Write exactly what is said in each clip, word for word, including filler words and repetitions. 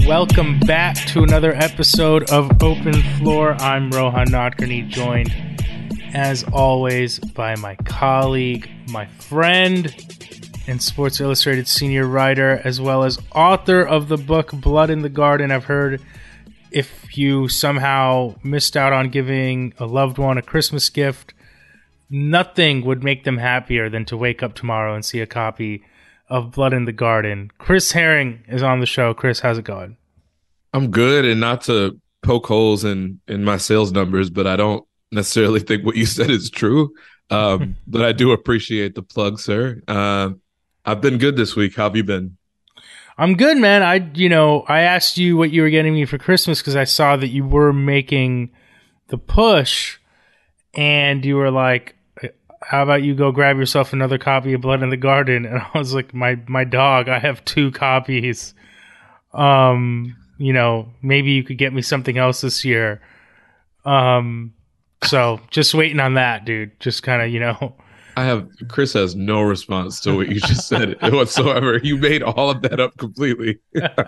Welcome back to another episode of Open Floor. I'm Rohan Nadkarni, joined as always by my colleague, my friend, and Sports Illustrated senior writer, as well as author of the book Blood in the Garden. I've heard if you somehow missed out on giving a loved one a Christmas gift, nothing would make them happier than to wake up tomorrow and see a copy of Blood in the Garden. Chris Herring is on the show. Chris, how's it going? I'm good, and not to poke holes in, in my sales numbers, but I don't necessarily think what you said is true. Um, but I do appreciate the plug, sir. Uh, I've been good this week. How have you been? I'm good, man. I, you know, I asked you what you were getting me for Christmas because I saw that you were making the push, and you were like, how about you go grab yourself another copy of Blood in the Garden? And I was like, my my dog, I have two copies. Um, you know, maybe you could get me something else this year. Um, so just waiting on that, dude. Just kind of, you know. I have Chris has no response to what you just said whatsoever. You made all of that up completely.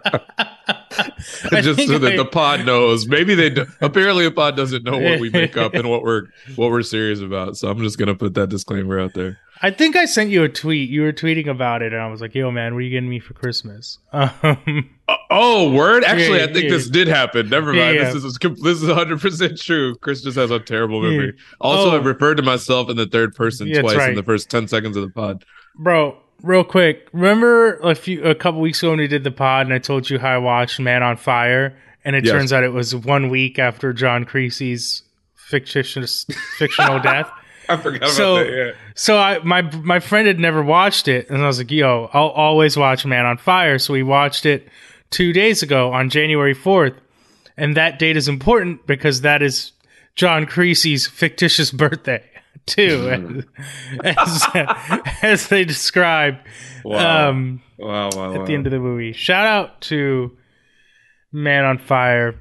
Just so that I, the pod knows. Maybe they do, apparently the pod doesn't know what we make up and what we're what we're serious about. So I'm just gonna put that disclaimer out there. I think I sent you a tweet. You were tweeting about it, and I was like, "Yo, man, what are you getting me for Christmas?" Um, oh, word! Actually, yeah, I think yeah. this did happen. Never mind. Yeah, yeah. This is this is one hundred percent true. Chris just has a terrible memory. Yeah. Also, oh, I referred to myself in the third person yeah, twice right. in the first ten seconds of the pod. Bro, real quick, remember a few a couple weeks ago when we did the pod, and I told you how I watched Man on Fire, and it yes. turns out it was one week after John Creasy's fictitious fictional death. I forgot so, about that. Yeah. So I my my friend had never watched it, and I was like, "Yo, I'll always watch Man on Fire." So we watched it two days ago on January fourth, and that date is important because that is John Creasy's fictitious birthday too, as, as they describe. Wow. Um, wow! Wow! At wow. the end of the movie, shout out to Man on Fire.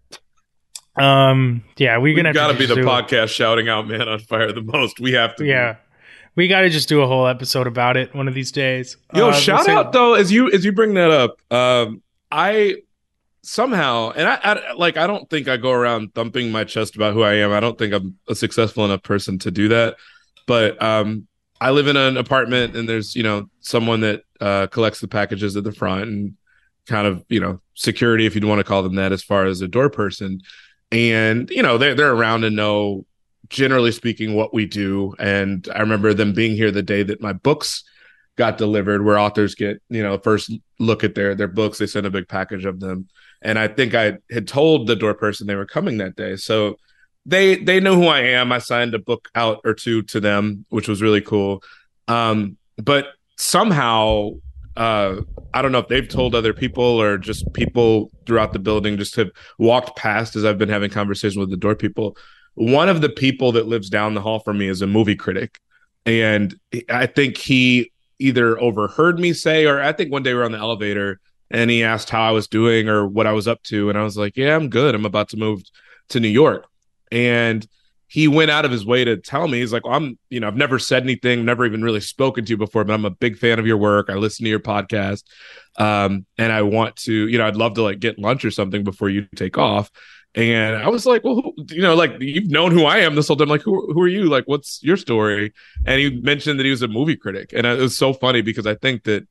Um, yeah, we're gonna We've got to be the do podcast shouting out Man on Fire the most. We have to. Yeah, be. we got to just do a whole episode about it one of these days. Yo, uh, shout out though as you as you bring that up. Um, I somehow and I, I like I don't think I go around thumping my chest about who I am. I don't think I'm a successful enough person to do that. But um, I live in an apartment, and there's you know someone that uh, collects the packages at the front and kind of you know security, if you'd want to call them that, as far as a door person. And, you know, they're, they're around and know, generally speaking, what we do. And I remember them being here the day that my books got delivered, where authors get, you know, first look at their, their books. They send a big package of them. And I think I had told the door person they were coming that day. So they they know who I am. I signed a book out or two to them, which was really cool. Um, but somehow... Uh, I don't know if they've told other people or just people throughout the building just have walked past as I've been having conversations with the door people. One of the people that lives down the hall from me is a movie critic. And I think he either overheard me say, or I think one day we were on the elevator and he asked how I was doing or what I was up to. And I was like, yeah, I'm good. I'm about to move to New York. And he went out of his way to tell me, he's like, well, I'm, you know, I've never said anything, never even really spoken to you before, but I'm a big fan of your work. I listen to your podcast. Um, and I want to, you know, I'd love to like get lunch or something before you take off. And I was like, well, who, you know, like you've known who I am this whole time. Like, who, who are you? Like, what's your story? And he mentioned that he was a movie critic. And it was so funny because I think that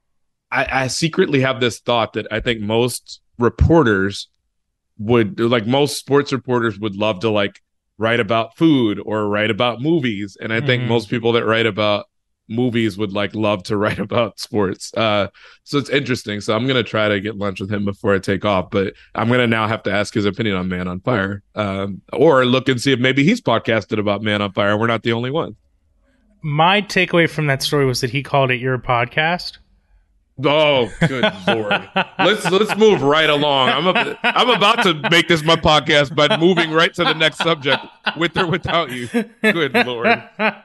I, I secretly have this thought that I think most reporters would, like most sports reporters would love to like, write about food or write about movies. And I think Mm-hmm. most people that write about movies would like love to write about sports. Uh, so it's interesting. So I'm going to try to get lunch with him before I take off, but I'm going to now have to ask his opinion on Man on Fire, um, or look and see if maybe he's podcasted about Man on Fire. We're not the only one. My takeaway from that story was that he called it your podcast. Oh, good Lord. Let's let's move right along. I'm a, I'm about to make this my podcast by moving right to the next subject, with or without you. Good Lord.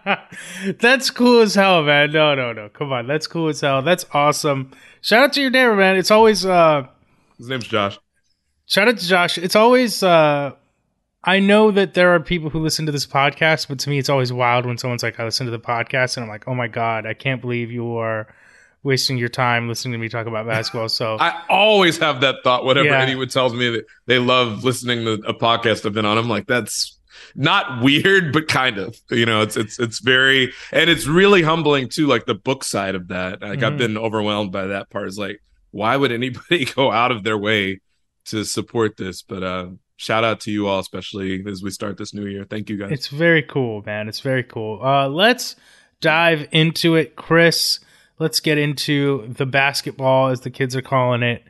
That's cool as hell, man. No, no, no. Come on. That's cool as hell. That's awesome. Shout out to your neighbor, man. It's always uh His name's Josh. Shout out to Josh. It's always uh I know that there are people who listen to this podcast, but to me it's always wild when someone's like, I listen to the podcast, and I'm like, oh my God, I can't believe you are wasting your time listening to me talk about basketball. So I always have that thought whenever Yeah. anyone tells me that they love listening to a podcast I've been on. I'm like, that's not weird, but kind of, you know, it's it's it's very, and it's really humbling too, like the book side of that. Like Mhm. I've been overwhelmed by that part. Is like, why would anybody go out of their way to support this? But uh shout out to you all, especially as we start this new year. Thank you guys. it's very cool, man. It's very cool. Uh, let's dive into it, Chris. Let's get into the basketball, as the kids are calling it.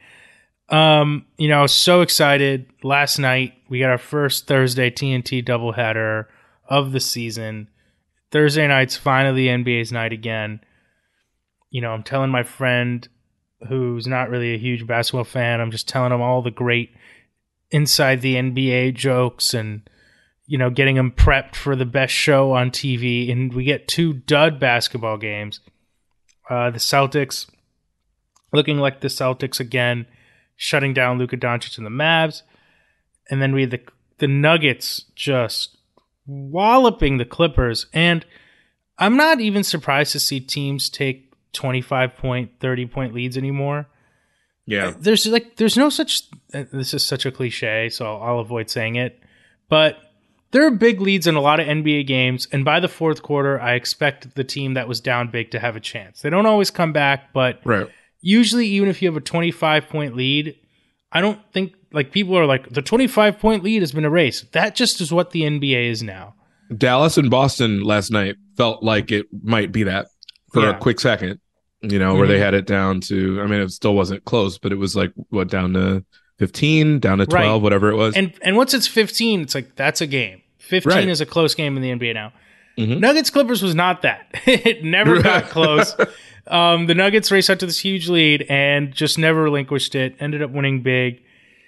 Um, you know, I was so excited. Last night, we got our first Thursday T N T doubleheader of the season. Thursday night's finally the N B A's night again. You know, I'm telling my friend who's not really a huge basketball fan, I'm just telling him all the great inside the N B A jokes and, you know, getting him prepped for the best show on T V. And we get two dud basketball games. Uh, the Celtics looking like the Celtics again, shutting down Luka Doncic and the Mavs. And then we had the, the Nuggets just walloping the Clippers. And I'm not even surprised to see teams take twenty-five point, thirty point leads anymore. Yeah. There's like, there's no such, this is such a cliche, so I'll, I'll avoid saying it. But there are big leads in a lot of N B A games, and by the fourth quarter, I expect the team that was down big to have a chance. They don't always come back, but Right. usually, even if you have a twenty-five point lead, I don't think, like, people are like, the twenty-five point lead has been erased. That just is what the N B A is now. Dallas and Boston last night felt like it might be that for Yeah. a quick second, you know, where Mhm. they had it down to, I mean, it still wasn't close, but it was like, what, down to fifteen, down to twelve, Right. whatever it was. And and once it's fifteen, it's like, that's a game. fifteen Right. is a close game in the N B A now. Mhm. Nuggets Clippers was not that. It never got close. Um, the Nuggets raced out to this huge lead and just never relinquished it, ended up winning big.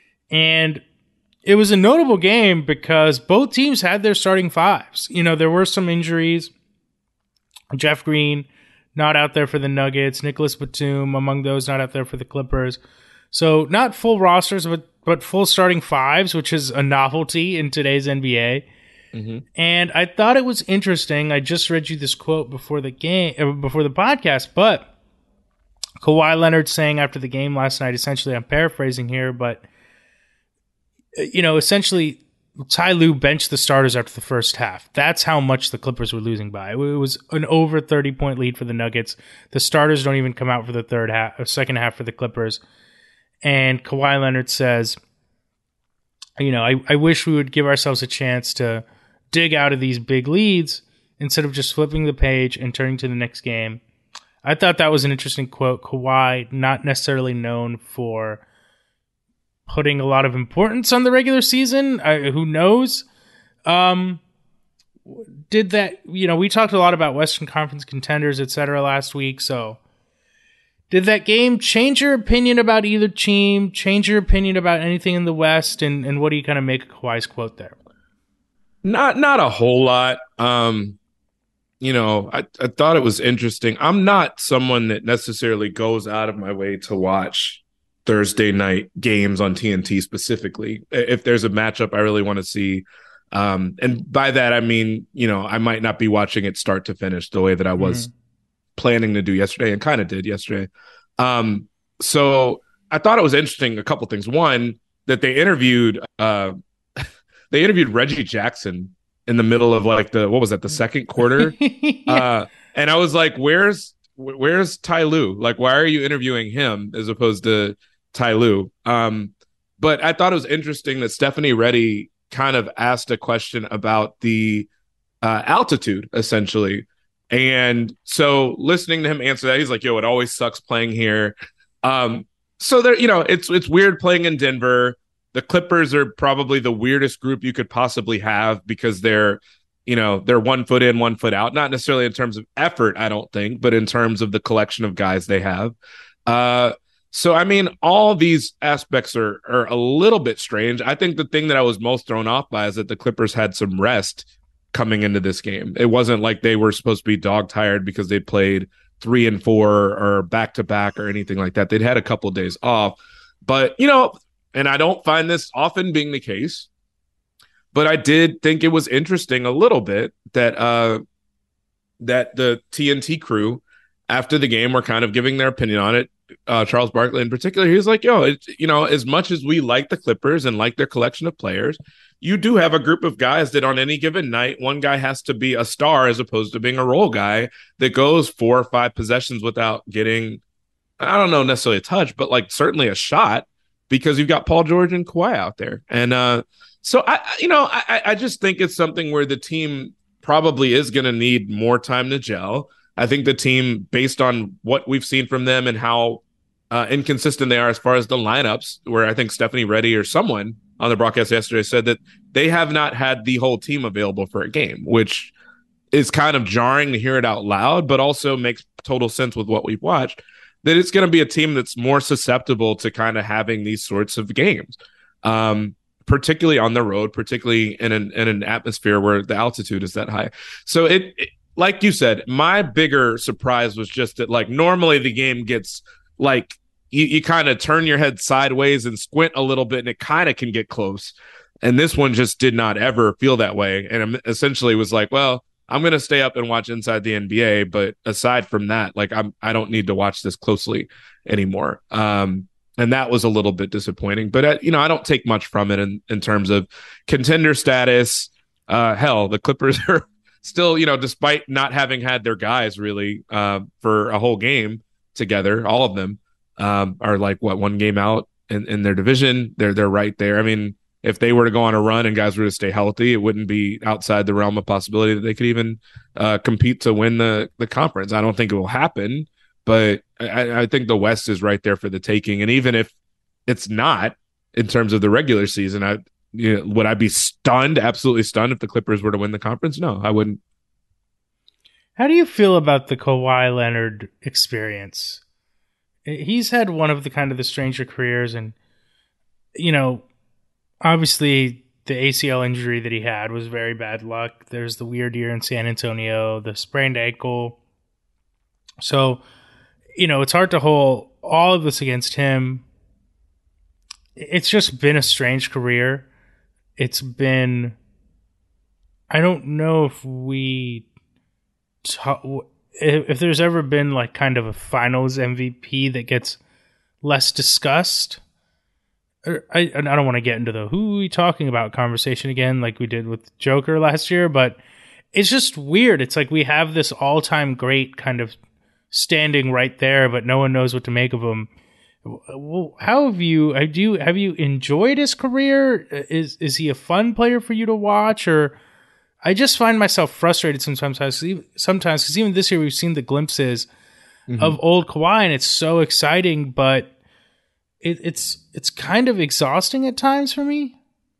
And it was a notable game because both teams had their starting fives. You know, there were some injuries. Jeff Green, not out there for the Nuggets. Nicholas Batum, among those not out there for the Clippers. So not full rosters, but, but full starting fives, which is a novelty in today's N B A. Mhm. And I thought it was interesting. I just read you this quote before the game, uh, before the podcast, but Kawhi Leonard saying after the game last night, essentially, I'm paraphrasing here, but, uh, you know, essentially, Ty Lue benched the starters after the first half. That's how much the Clippers were losing by. It was an over thirty point lead for the Nuggets. The starters don't even come out for the third half, or second half for the Clippers. And Kawhi Leonard says, you know, I, I wish we would give ourselves a chance to dig out of these big leads instead of just flipping the page and turning to the next game. I thought that was an interesting quote. Kawhi, not necessarily known for putting a lot of importance on the regular season. I, who knows? Um, did that, you know, we talked a lot about Western Conference contenders, et cetera last week. So did that game change your opinion about either team, change your opinion about anything in the West? And, and what do you kind of make of Kawhi's quote there? Not not a whole lot. Um, you know, I, I thought it was interesting. I'm not someone that necessarily goes out of my way to watch Thursday night games on T N T specifically. If there's a matchup I really want to see. Um, and by that, I mean, you know, I might not be watching it start to finish the way that I was Mhm. planning to do yesterday and kind of did yesterday. Um, so I thought it was interesting. A couple things. One, that they interviewed, uh, they interviewed Reggie Jackson in the middle of like the, what was that? The second quarter. Yeah. Uh, and I was like, where's, where's Ty Lue? Like, why are you interviewing him as opposed to Ty Lue? Um, but I thought it was interesting that Stephanie Reddy kind of asked a question about the uh, altitude, essentially. And so listening to him answer that, he's like, yo, it always sucks playing here. Um, so there, you know, it's it's weird playing in Denver. The Clippers are probably the weirdest group you could possibly have because they're, you know, they're one foot in, one foot out. Not necessarily in terms of effort, I don't think, but in terms of the collection of guys they have. Uh, so, I mean, all these aspects are are a little bit strange. I think the thing that I was most thrown off by is that the Clippers had some rest coming into this game. It wasn't like they were supposed to be dog tired because they played three and four or back to back or anything like that. They'd had a couple of days off, but you know, and I don't find this often being the case, but I did think it was interesting a little bit that uh, that the T N T crew after the game were kind of giving their opinion on it. Uh, Charles Barkley in particular, he was like, yo, it, you know, as much as we like the Clippers and like their collection of players, you do have a group of guys that on any given night, one guy has to be a star as opposed to being a role guy that goes four or five possessions without getting, I don't know necessarily a touch, but like certainly a shot because you've got Paul George and Kawhi out there. And uh, so, I, you know, I, I just think it's something where the team probably is going to need more time to gel. I think the team, based on what we've seen from them and how uh, inconsistent they are as far as the lineups, where I think Stephanie Reddy or someone on the broadcast yesterday said that they have not had the whole team available for a game, which is kind of jarring to hear it out loud, but also makes total sense with what we've watched, that it's going to be a team that's more susceptible to kind of having these sorts of games, um, particularly on the road, particularly in an, in an atmosphere where the altitude is that high. So it, it like you said, my bigger surprise was just that, like, normally the game gets like you, you kind of turn your head sideways and squint a little bit and it kind of can get close. And this one just did not ever feel that way. And essentially was like, well, I'm going to stay up and watch Inside the N B A. But aside from that, like, I'm, I don't need to watch this closely anymore. Um, and that was a little bit disappointing. But, uh, you know, I don't take much from it in, in terms of contender status. Uh, hell, the Clippers are still, you know, despite not having had their guys really uh, for a whole game together, all of them um, are like, what, one game out in, in their division. They're they're right there. I mean, if they were to go on a run and guys were to stay healthy, it wouldn't be outside the realm of possibility that they could even uh, compete to win the, the conference. I don't think it will happen, but I, I think the West is right there for the taking. And even if it's not in terms of the regular season, I you know, would I be stunned, absolutely stunned if the Clippers were to win the conference? No, I wouldn't. How do you feel about the Kawhi Leonard experience? He's had one of the kind of the stranger careers, and, you know, obviously the A C L injury that he had was very bad luck. There's the weird year in San Antonio, the sprained ankle. So, you know, it's hard to hold all of this against him. It's just been a strange career. It's been, I don't know if we, if there's ever been like kind of a finals M V P that gets less discussed. I, I don't want to get into the who are we talking about conversation again, like we did with Joker last year, but it's just weird. It's like we have this all-time great kind of standing right there, but no one knows what to make of him. Well, how have you, have you, have you enjoyed his career? Is, is he a fun player for you to watch? Or I just find myself frustrated sometimes, sometimes, because even this year we've seen the glimpses mm-hmm. of old Kawhi and it's so exciting, but it, it's, it's kind of exhausting at times for me.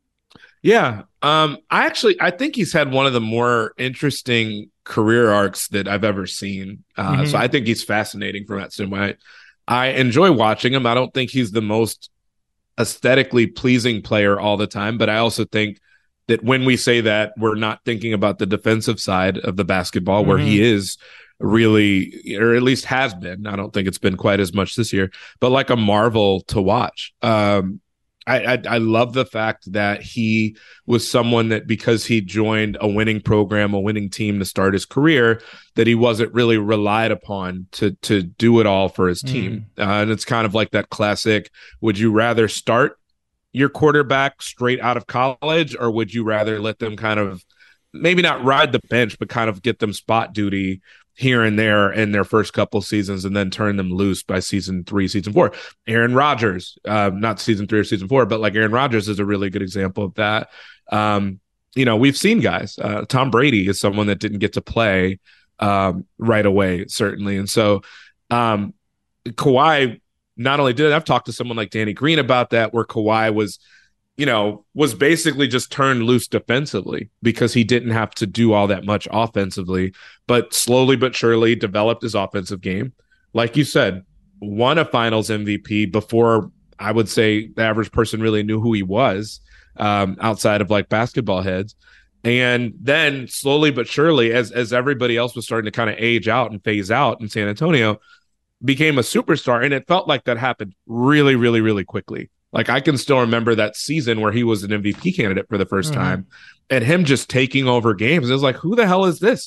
Yeah. Um, I actually, I think he's had one of the more interesting career arcs that I've ever seen. Uh, mm-hmm. So I think he's fascinating from that standpoint. I enjoy watching him. I don't think he's the most aesthetically pleasing player all the time, but I also think that when we say that, we're not thinking about the defensive side of the basketball, mm-hmm. where he is really, or at least has been. I don't think it's been quite as much this year, but like a marvel to watch. Um, I, I I love the fact that he was someone that, because he joined a winning program, a winning team to start his career, that he wasn't really relied upon to to do it all for his team. Mm. Uh, and it's kind of like that classic, would you rather start your quarterback straight out of college, or would you rather let them kind of maybe not ride the bench, but kind of get them spot duty here and there in their first couple seasons and then turn them loose by season three, season four. Aaron Rodgers, uh, not season three or season four, but like Aaron Rodgers is a really good example of that. Um, you know, we've seen guys, uh, Tom Brady is someone that didn't get to play um, right away, certainly. And so um, Kawhi not only did it, I've talked to someone like Danny Green about that, where Kawhi was, you know, was basically just turned loose defensively because he didn't have to do all that much offensively, but slowly but surely developed his offensive game. Like you said, won a finals M V P before I would say the average person really knew who he was, um, outside of like basketball heads. And then slowly but surely, as, as everybody else was starting to kind of age out and phase out in San Antonio, became a superstar. And it felt like that happened really, really, really quickly. Like, I can still remember that season where he was an M V P candidate for the first mm-hmm. time, and him just taking over games. It was like, who the hell is this?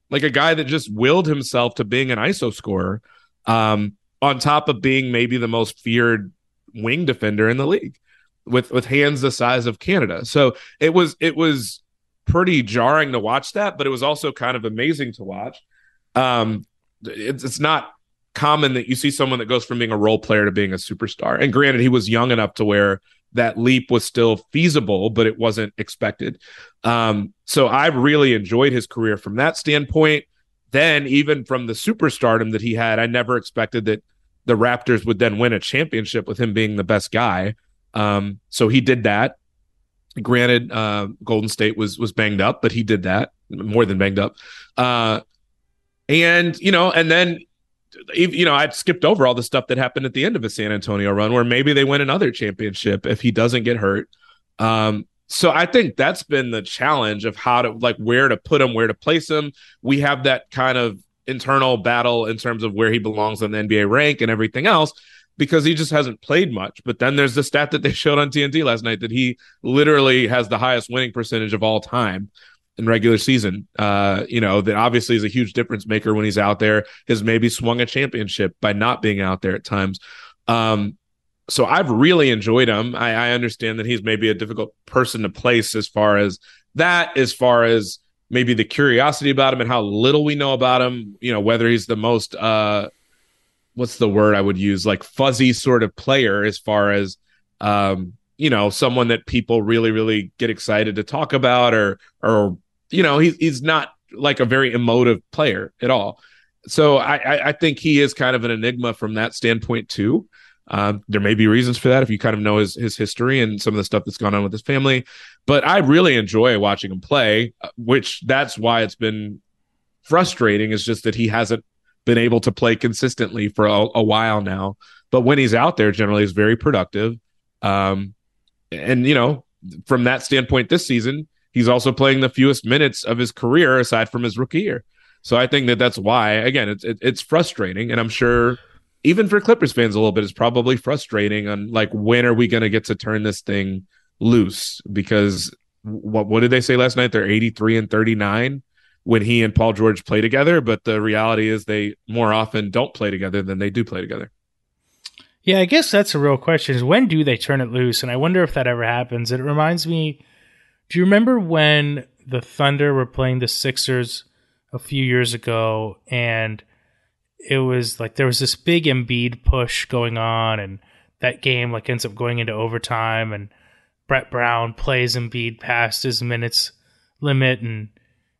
like a guy that just willed himself to being an I S O scorer, um, on top of being maybe the most feared wing defender in the league with with hands the size of Canada. So it was it was pretty jarring to watch that, but it was also kind of amazing to watch. Um, it's, it's not common that you see someone that goes from being a role player to being a superstar. And granted, he was young enough to where that leap was still feasible, but it wasn't expected. Um, so I really enjoyed his career from that standpoint. Then even from the superstardom that he had, I never expected that the Raptors would then win a championship with him being the best guy. Um, so he did that. Granted, uh, Golden State was was banged up, but he did that, more than banged up. Uh, and, you know, and then, you know, I'd skipped over all the stuff that happened at the end of a San Antonio run where maybe they win another championship if he doesn't get hurt. Um, so I think that's been the challenge of how to, like, where to put him, where to place him. We have that kind of internal battle in terms of where he belongs on the N B A rank and everything else, because he just hasn't played much. But then there's the stat that they showed on T N T last night that he literally has the highest winning percentage of all time in regular season. Uh, you know, that obviously is a huge difference maker when he's out there, has maybe swung a championship by not being out there at times. Um, so I've really enjoyed him. I, I understand that he's maybe a difficult person to place as far as that, as far as maybe the curiosity about him and how little we know about him, you know, whether he's the most, uh, what's the word I would use, like fuzzy sort of player as far as, um, you know, someone that people really, really get excited to talk about, or, or, you know, he's, he's not like a very emotive player at all. So I, I, I think he is kind of an enigma from that standpoint too. Um, there may be reasons for that if you kind of know his, his history and some of the stuff that's gone on with his family, but I really enjoy watching him play, which that's why it's been frustrating, is just that he hasn't been able to play consistently for a, a while now. But when he's out there, generally is very productive. Um, and, you know, from that standpoint this season, he's also playing the fewest minutes of his career aside from his rookie year. So I think that that's why, again, it's it, it's frustrating. And I'm sure even for Clippers fans a little bit, it's probably frustrating on, like, when are we going to get to turn this thing loose? Because what what did they say last night? They're eighty-three and thirty-nine when he and Paul George play together. But the reality is they more often don't play together than they do play together. Yeah, I guess that's a real question, is when do they turn it loose? And I wonder if that ever happens. It reminds me, do you remember when the Thunder were playing the Sixers a few years ago, and it was like there was this big Embiid push going on, and that game like ends up going into overtime, and Brett Brown plays Embiid past his minutes limit, and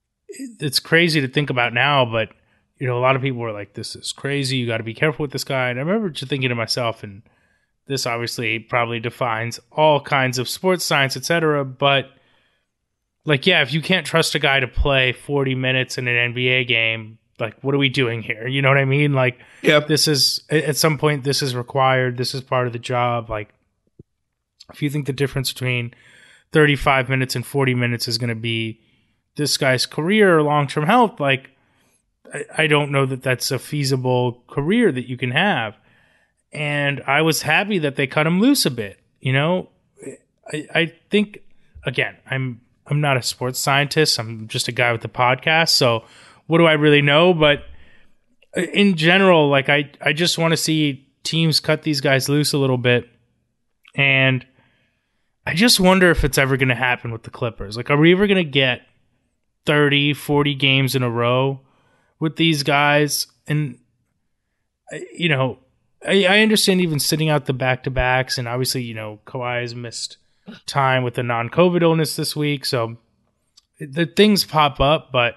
it's crazy to think about now, but you know, a lot of people were like, this is crazy, you got to be careful with this guy. And I remember just thinking to myself, and this obviously probably defines all kinds of sports science, et cetera, but like, yeah, if you can't trust a guy to play forty minutes in an N B A game, like, what are we doing here? You know what I mean? Like, yep. This is, at some point, this is required. This is part of the job. Like, if you think the difference between thirty-five minutes and forty minutes is going to be this guy's career or long-term health, like, I, I don't know that that's a feasible career that you can have. And I was happy that they cut him loose a bit. You know, I, I think, again, I'm, I'm not a sports scientist. I'm just a guy with a podcast. So what do I really know? But in general, like, I, I just want to see teams cut these guys loose a little bit. And I just wonder if it's ever going to happen with the Clippers. Like, are we ever going to get thirty, forty games in a row with these guys? And, you know, I, I understand even sitting out the back-to-backs. And obviously, you know, Kawhi has missed time with the non-COVID illness this week, so the things pop up. But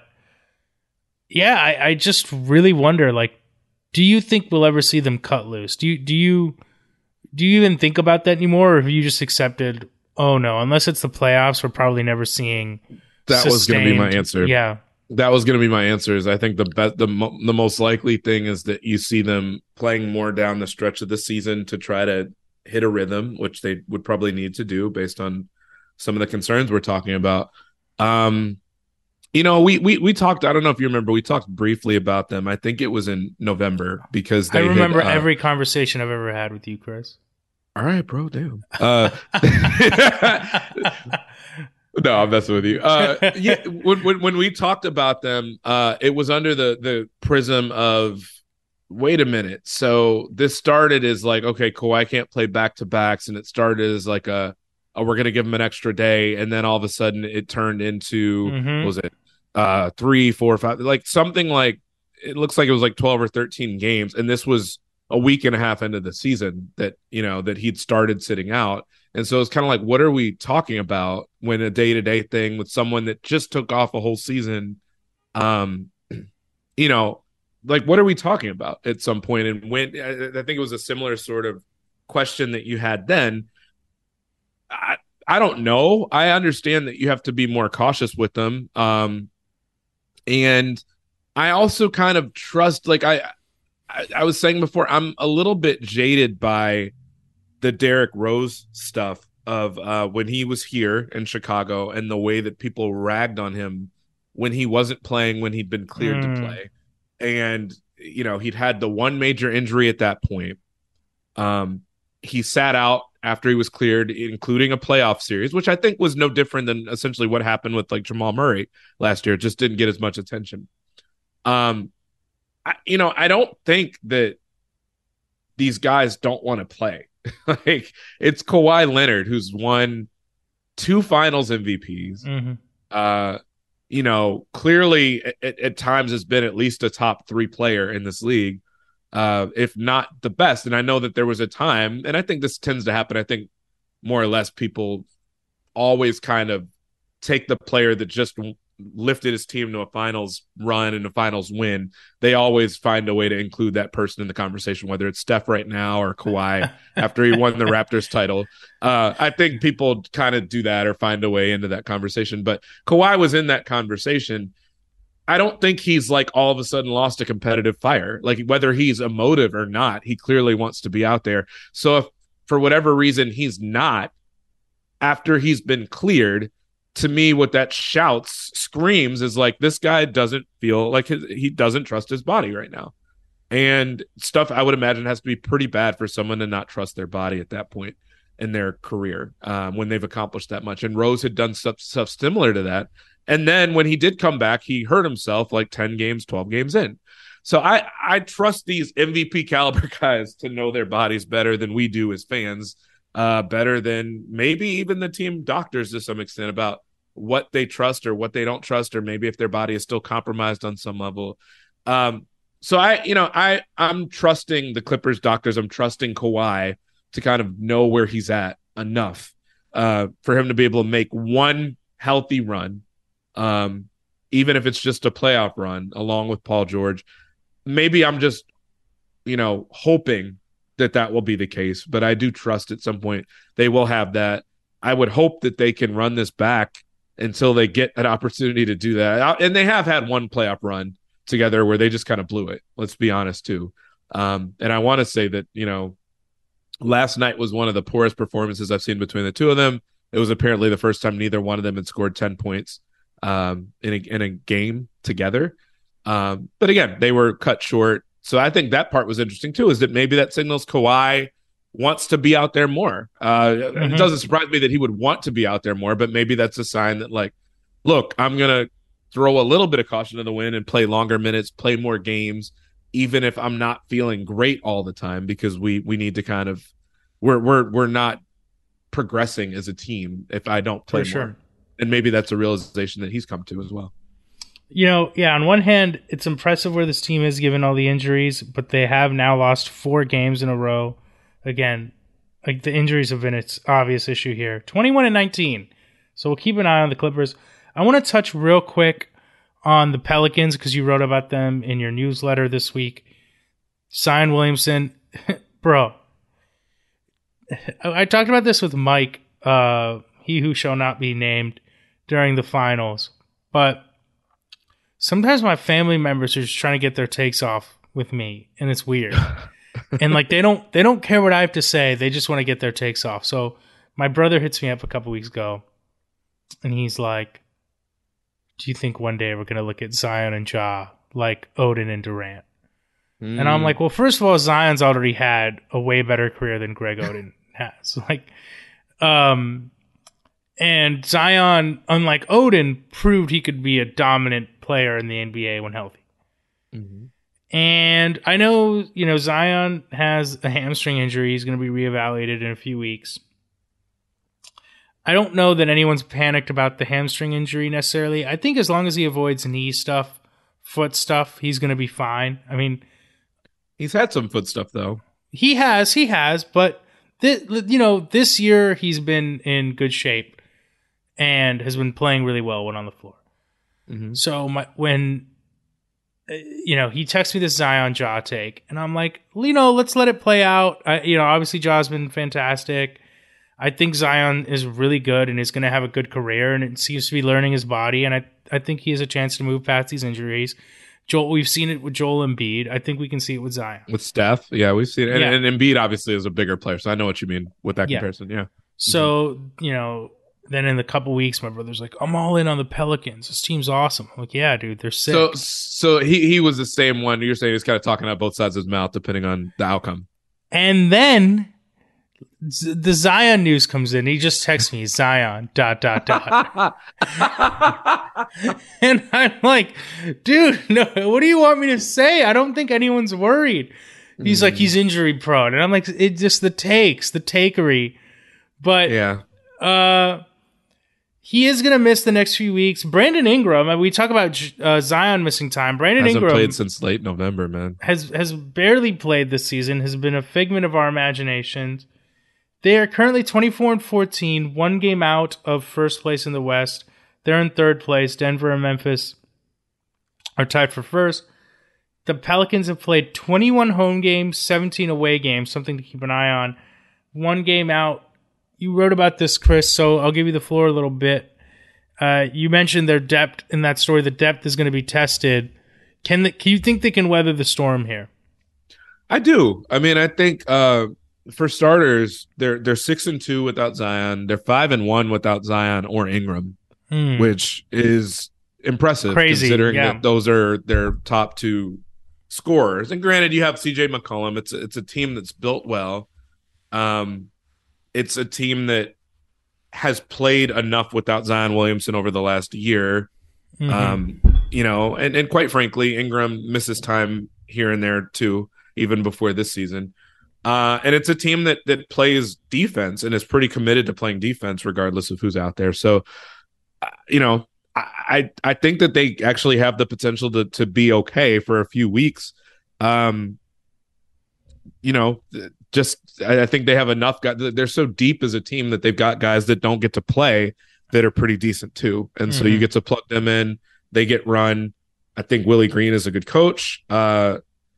yeah, I, I just really wonder, like, do you think we'll ever see them cut loose? Do you do you do you even think about that anymore, or have you just accepted, oh no, unless it's the playoffs, we're probably never seeing that was going to be my answer. Yeah, that was going to be my answer. Is I think the best, the mo- the most likely thing is that you see them playing more down the stretch of the season to try to hit a rhythm, which they would probably need to do based on some of the concerns we're talking about. Um, you know, we, we, we talked, I don't know if you remember, we talked briefly about them. I think it was in November because they I remember hit, uh, every conversation I've ever had with you, Chris. All right, bro, damn. Uh, No, I'm messing with you. Uh, yeah, when, when when we talked about them, uh, it was under the the prism of wait a minute. So this started as like, okay, Kawhi can't play back to backs, and it started as like a, oh, we're gonna give him an extra day, and then all of a sudden it turned into what Mm-hmm. was it, uh, three, four, five, like something like it looks like it was like twelve or thirteen games, and this was a week and a half into the season that you know that he'd started sitting out. And so it's kind of like, what are we talking about when a day to day thing with someone that just took off a whole season? Um, you know, like what are we talking about at some point? And when I, I think it was a similar sort of question that you had then. I, I don't know. I understand that you have to be more cautious with them. Um, and I also kind of trust, like I, I, I was saying before, I'm a little bit jaded by the Derrick Rose stuff of uh, when he was here in Chicago and the way that people ragged on him when he wasn't playing, when he'd been cleared to Mm. play. And, you know, he'd had the one major injury at that point. Um, he sat out after he was cleared, including a playoff series, which I think was no different than essentially what happened with like Jamal Murray last year. It just didn't get as much attention. Um, I, you know, I don't think that these guys don't want to play. Like it's Kawhi Leonard who's won two Finals M V Ps. Mm-hmm. Uh, you know, clearly at, at times has been at least a top three player in this league, uh, if not the best. And I know that there was a time, and I think this tends to happen. I think more or less people always kind of take the player that just lifted his team to a finals run and a finals win. They always find a way to include that person in the conversation, whether it's Steph right now or Kawhi after he won the Raptors title. Uh, I think people kind of do that or find a way into that conversation. But Kawhi was in that conversation. I don't think he's like all of a sudden lost a competitive fire. Like whether he's emotive or not, he clearly wants to be out there. So if for whatever reason he's not, after he's been cleared, to me, what that shouts, screams is like this guy doesn't feel like his, he doesn't trust his body right now. And stuff I would imagine has to be pretty bad for someone to not trust their body at that point in their career um, when they've accomplished that much. And Rose had done stuff, stuff similar to that. And then when he did come back, he hurt himself like ten games, twelve games in. So I, I trust these M V P caliber guys to know their bodies better than we do as fans, uh, better than maybe even the team doctors to some extent about what they trust or what they don't trust, or maybe if their body is still compromised on some level. Um, so I, you know, I, I'm trusting the Clippers doctors. I'm trusting Kawhi to kind of know where he's at enough uh, for him to be able to make one healthy run, um, even if it's just a playoff run along with Paul George. Maybe I'm just, you know, hoping that that will be the case, but I do trust at some point they will have that. I would hope that they can run this back until they get an opportunity to do that. And they have had one playoff run together where they just kind of blew it. Let's be honest too. Um, and I want to say that, you know, last night was one of the poorest performances I've seen between the two of them. It was apparently the first time neither one of them had scored ten points um, in a, in a game together. Um, but again, they were cut short. So I think that part was interesting too, is that maybe that signals Kawhi wants to be out there more. Uh, mm-hmm. It doesn't surprise me that he would want to be out there more, but maybe that's a sign that like, look, I'm going to throw a little bit of caution to the wind and play longer minutes, play more games, even if I'm not feeling great all the time, because we, we need to kind of, we're, we're, we're not progressing as a team if I don't play For more. sure. And maybe that's a realization that he's come to as well. You know, yeah, on one hand, it's impressive where this team is given all the injuries, but they have now lost four games in a row. Again, like the injuries have been its obvious issue here. twenty-one and nineteen. So we'll keep an eye on the Clippers. I want to touch real quick on the Pelicans because you wrote about them in your newsletter this week. Zion Williamson, bro. I talked about this with Mike, uh, he who shall not be named, during the finals. But sometimes my family members are just trying to get their takes off with me, and it's weird. And like they don't they don't care what I have to say. They just want to get their takes off. So my brother hits me up a couple weeks ago, and he's like, "Do you think one day we're gonna look at Zion and Ja like Odin and Durant?" Mm. And I'm like, "Well, first of all, Zion's already had a way better career than Greg Oden has. Like, um, And Zion, unlike Odin, proved he could be a dominant player in the N B A when healthy. Mm-hmm. And I know, you know, Zion has a hamstring injury. He's going to be reevaluated in a few weeks. I don't know that anyone's panicked about the hamstring injury necessarily. I think as long as he avoids knee stuff, foot stuff, he's going to be fine. I mean, he's had some foot stuff though. He has, he has, but th- you know, this year he's been in good shape and has been playing really well when on the floor. Mm-hmm. So my, when uh, you know, he texts me this Zion jaw take, and I'm like, you know, let's let it play out. I, you know, obviously Jaw's been fantastic. I think Zion is really good and is going to have a good career, and it seems to be learning his body. And I, I think he has a chance to move past these injuries. Joel, we've seen it with Joel Embiid. I think we can see it with Zion. With Steph, yeah, we've seen it. And, yeah. and Embiid obviously is a bigger player, so I know what you mean with that yeah. comparison. Yeah. So, mm-hmm. you know, then in the couple weeks, my brother's like, I'm all in on the Pelicans. This team's awesome. I'm like, yeah, dude, they're sick. So, so he, he was the same one. You're saying he's kind of talking out both sides of his mouth depending on the outcome. And then the Zion news comes in. He just texts me, Zion, dot, dot, dot. And I'm like, dude, no, what do you want me to say? I don't think anyone's worried. He's mm. like, he's injury prone. And I'm like, it just the takes, the takery. But yeah, uh, he is going to miss the next few weeks. Brandon Ingram, and we talk about uh, Zion missing time. Brandon hasn't Ingram played since late November, man. Has, has barely played this season, has been a figment of our imaginations. They are currently twenty-four and fourteen, one game out of first place in the West. They're in third place. Denver and Memphis are tied for first. The Pelicans have played twenty-one home games, seventeen away games, something to keep an eye on. One game out. You wrote about this, Chris, so I'll give you the floor a little bit. Uh, you mentioned their depth in that story. The depth is going to be tested. Can, the, can you think they can weather the storm here? I do. I mean, I think... Uh... For starters, they're they're six and two without Zion. They're five and one without Zion or Ingram, hmm. which is impressive, crazy, considering yeah. that those are their top two scorers. And granted, you have C J McCollum. It's a, it's a team that's built well. Um, it's a team that has played enough without Zion Williamson over the last year. Mm-hmm. Um, you know, and and quite frankly, Ingram misses time here and there too, even before this season. Uh, and it's a team that that plays defense and is pretty committed to playing defense regardless of who's out there. So, uh, you know, I I think that they actually have the potential to to be okay for a few weeks. Um, you know, just I think they have enough guys. They're so deep as a team that they've got guys that don't get to play that are pretty decent too. And mm-hmm. so you get to plug them in. They get run. I think Willie Green is a good coach. Uh,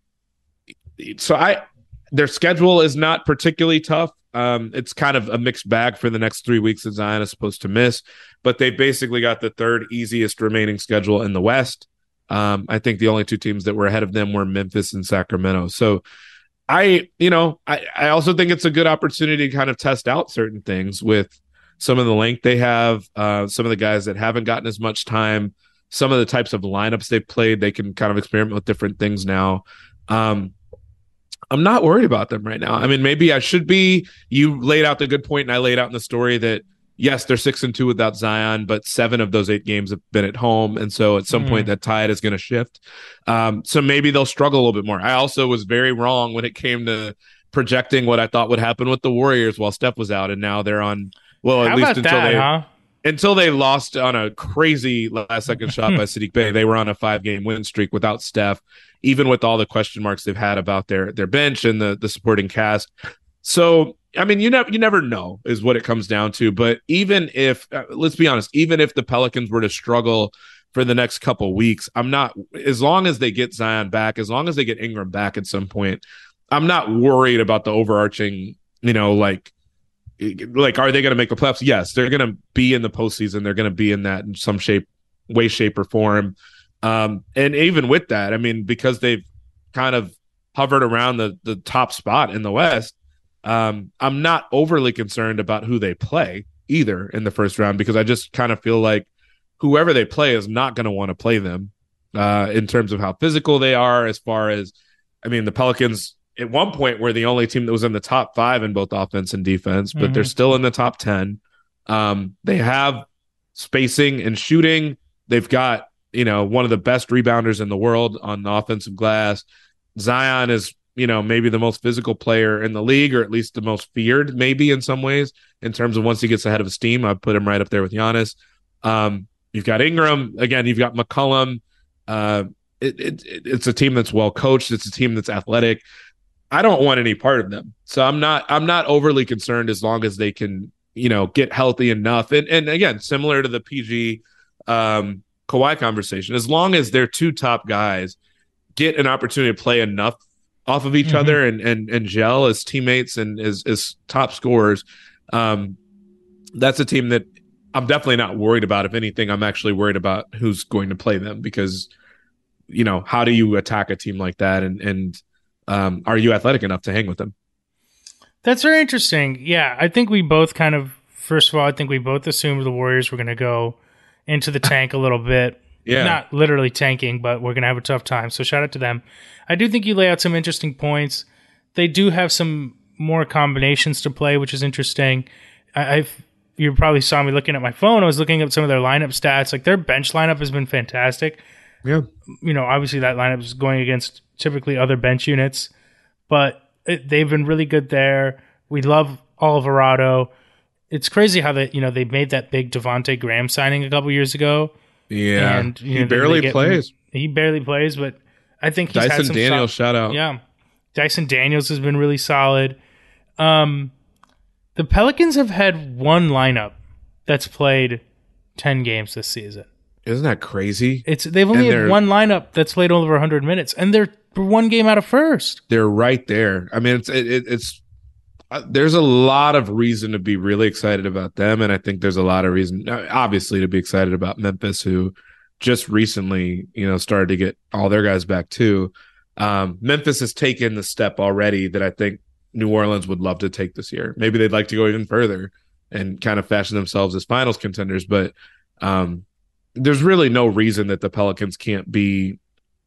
so I. Their schedule is not particularly tough. Um, it's kind of a mixed bag for the next three weeks that Zion is supposed to miss, but they basically got the third easiest remaining schedule in the West. Um, I think the only two teams that were ahead of them were Memphis and Sacramento. So I, you know, I, I also think it's a good opportunity to kind of test out certain things with some of the length they have, uh, some of the guys that haven't gotten as much time, some of the types of lineups they've played. They can kind of experiment with different things now. Um, I'm not worried about them right now. I mean, maybe I should be. You laid out the good point, and I laid out in the story that, yes, they're six and two without Zion, but seven of those eight games have been at home. And so at some mm. point that tide is going to shift. Um, so maybe they'll struggle a little bit more. I also was very wrong when it came to projecting what I thought would happen with the Warriors while Steph was out. And now they're on, well, at How least about until that, they, huh? until they lost on a crazy last second shot by Sadiq Bey. They were on a five game win streak without Steph, even with all the question marks they've had about their their bench and the the supporting cast. So, I mean, you never you never know is what it comes down to. But even if, uh, let's be honest, even if the Pelicans were to struggle for the next couple weeks, I'm not, as long as they get Zion back, as long as they get Ingram back at some point, I'm not worried about the overarching, you know, like, like, are they going to make the playoffs? Yes, they're going to be in the postseason. They're going to be in that in some shape, way, shape, or form. Um, and even with that, I mean, because they've kind of hovered around the the top spot in the West, um, I'm not overly concerned about who they play either in the first round, because I just kind of feel like whoever they play is not going to want to play them uh, in terms of how physical they are. As far as, I mean, the Pelicans at one point were the only team that was in the top five in both offense and defense, but mm-hmm. they're still in the top ten. Um, they have spacing and shooting. They've got, you know, one of the best rebounders in the world on the offensive glass. Zion is, you know, maybe the most physical player in the league, or at least the most feared, maybe in some ways, in terms of once he gets ahead of steam. I'd put him right up there with Giannis. Um, you've got Ingram. Again, you've got McCollum. Uh, it, it, it's a team that's well coached. It's a team that's athletic. I don't want any part of them. So I'm not I'm not overly concerned as long as they can, you know, get healthy enough. And and again, similar to the P G um Kawhi conversation, as long as their two top guys get an opportunity to play enough off of each mm-hmm. other and and and gel as teammates and as as top scorers, um, that's a team that I'm definitely not worried about. If anything, I'm actually worried about who's going to play them, because, you know, how do you attack a team like that, and and um, are you athletic enough to hang with them? That's very interesting. Yeah, I think we both kind of, first of all, I think we both assumed the Warriors were going to go into the tank a little bit. Yeah. Not literally tanking, but we're going to have a tough time. So shout out to them. I do think you lay out some interesting points. They do have some more combinations to play, which is interesting. I, I've you probably saw me looking at my phone. I was looking up some of their lineup stats. Like, their bench lineup has been fantastic. Yeah. You know, obviously that lineup is going against typically other bench units, but it, they've been really good there. We love Alvarado. It's crazy how they, you know, they made that big Devontae Graham signing a couple years ago. Yeah, and, you he know, barely get, plays. He barely plays, but I think he's Dyson had some Daniels, sol- shout out. Yeah, Dyson Daniels has been really solid. Um, the Pelicans have had one lineup that's played ten games this season. Isn't that crazy? It's they've only had one lineup that's played over one hundred minutes, and they're one game out of first. They're right there. I mean, it's it, it, it's uh, there's a lot of reason to be really excited about them, and I think there's a lot of reason, obviously, to be excited about Memphis, who just recently, you know, started to get all their guys back too. Um, Memphis has taken the step already that I think New Orleans would love to take this year. Maybe they'd like to go even further and kind of fashion themselves as finals contenders, but um, there's really no reason that the Pelicans can't be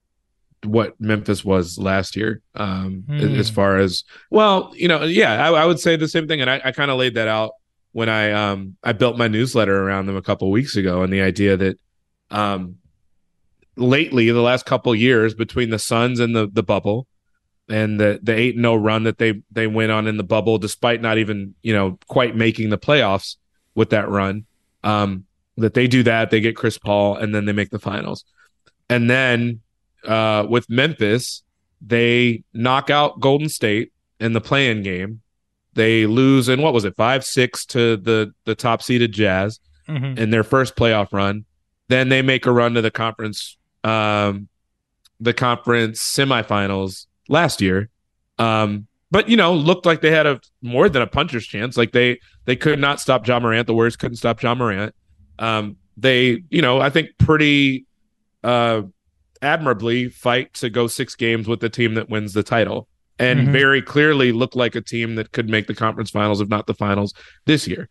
what Memphis was last year, um, mm. as far as, well, you know, yeah, I, I would say the same thing. And I, I kind of laid that out when I, um, I built my newsletter around them a couple of weeks ago. And the idea that, um, lately, the last couple of years between the Suns and the, the bubble and the, the eight and oh run that they, they went on in the bubble, despite not even, you know, quite making the playoffs with that run, um, that they do that, they get Chris Paul, and then they make the finals. And then, Uh, with Memphis, they knock out Golden State in the play-in game. They lose in, what was it, five six to the the top seeded Jazz mm-hmm. in their first playoff run. Then they make a run to the conference um, the conference semifinals last year. Um, but, you know, looked like they had a more than a puncher's chance. Like they they could not stop Ja Morant. The Warriors couldn't stop Ja Morant. Um, they, you know, I think pretty uh, admirably fight to go six games with the team that wins the title, and mm-hmm. very clearly look like a team that could make the conference finals, if not the finals, this year.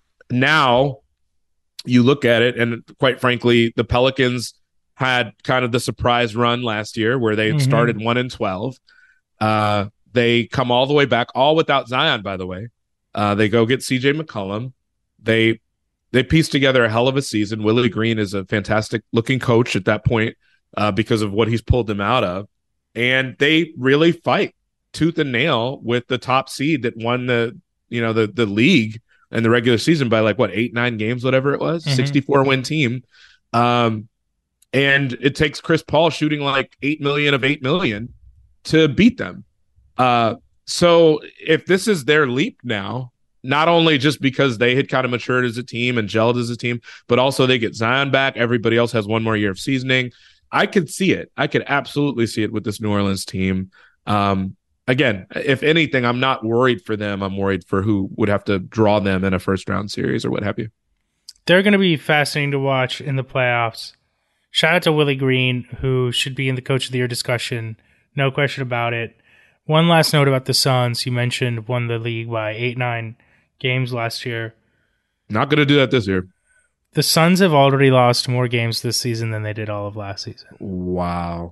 Now you look at it, and quite frankly, the Pelicans had kind of the surprise run last year where they mm-hmm. started one and twelve. Uh, they come all the way back, all without Zion, by the way. Uh, they go get C J McCollum. They they piece together a hell of a season. Willie Green is a fantastic looking coach at that point. Uh, because of what he's pulled them out of. And they really fight tooth and nail with the top seed that won the, you know, the the league and the regular season by like, what, eight, nine games, whatever it was, mm-hmm. sixty-four win team. Um, and it takes Chris Paul shooting like eight million of eight million to beat them. Uh, so if this is their leap now, not only just because they had kind of matured as a team and gelled as a team, but also they get Zion back. Everybody else has one more year of seasoning. I could see it. I could absolutely see it with this New Orleans team. Um, again, if anything, I'm not worried for them. I'm worried for who would have to draw them in a first round series or what have you. They're going to be fascinating to watch in the playoffs. Shout out to Willie Green, who should be in the Coach of the Year discussion. No question about it. One last note about the Suns. You mentioned won the league by eight, nine games last year. Not going to do that this year. The Suns have already lost more games this season than they did all of last season. Wow.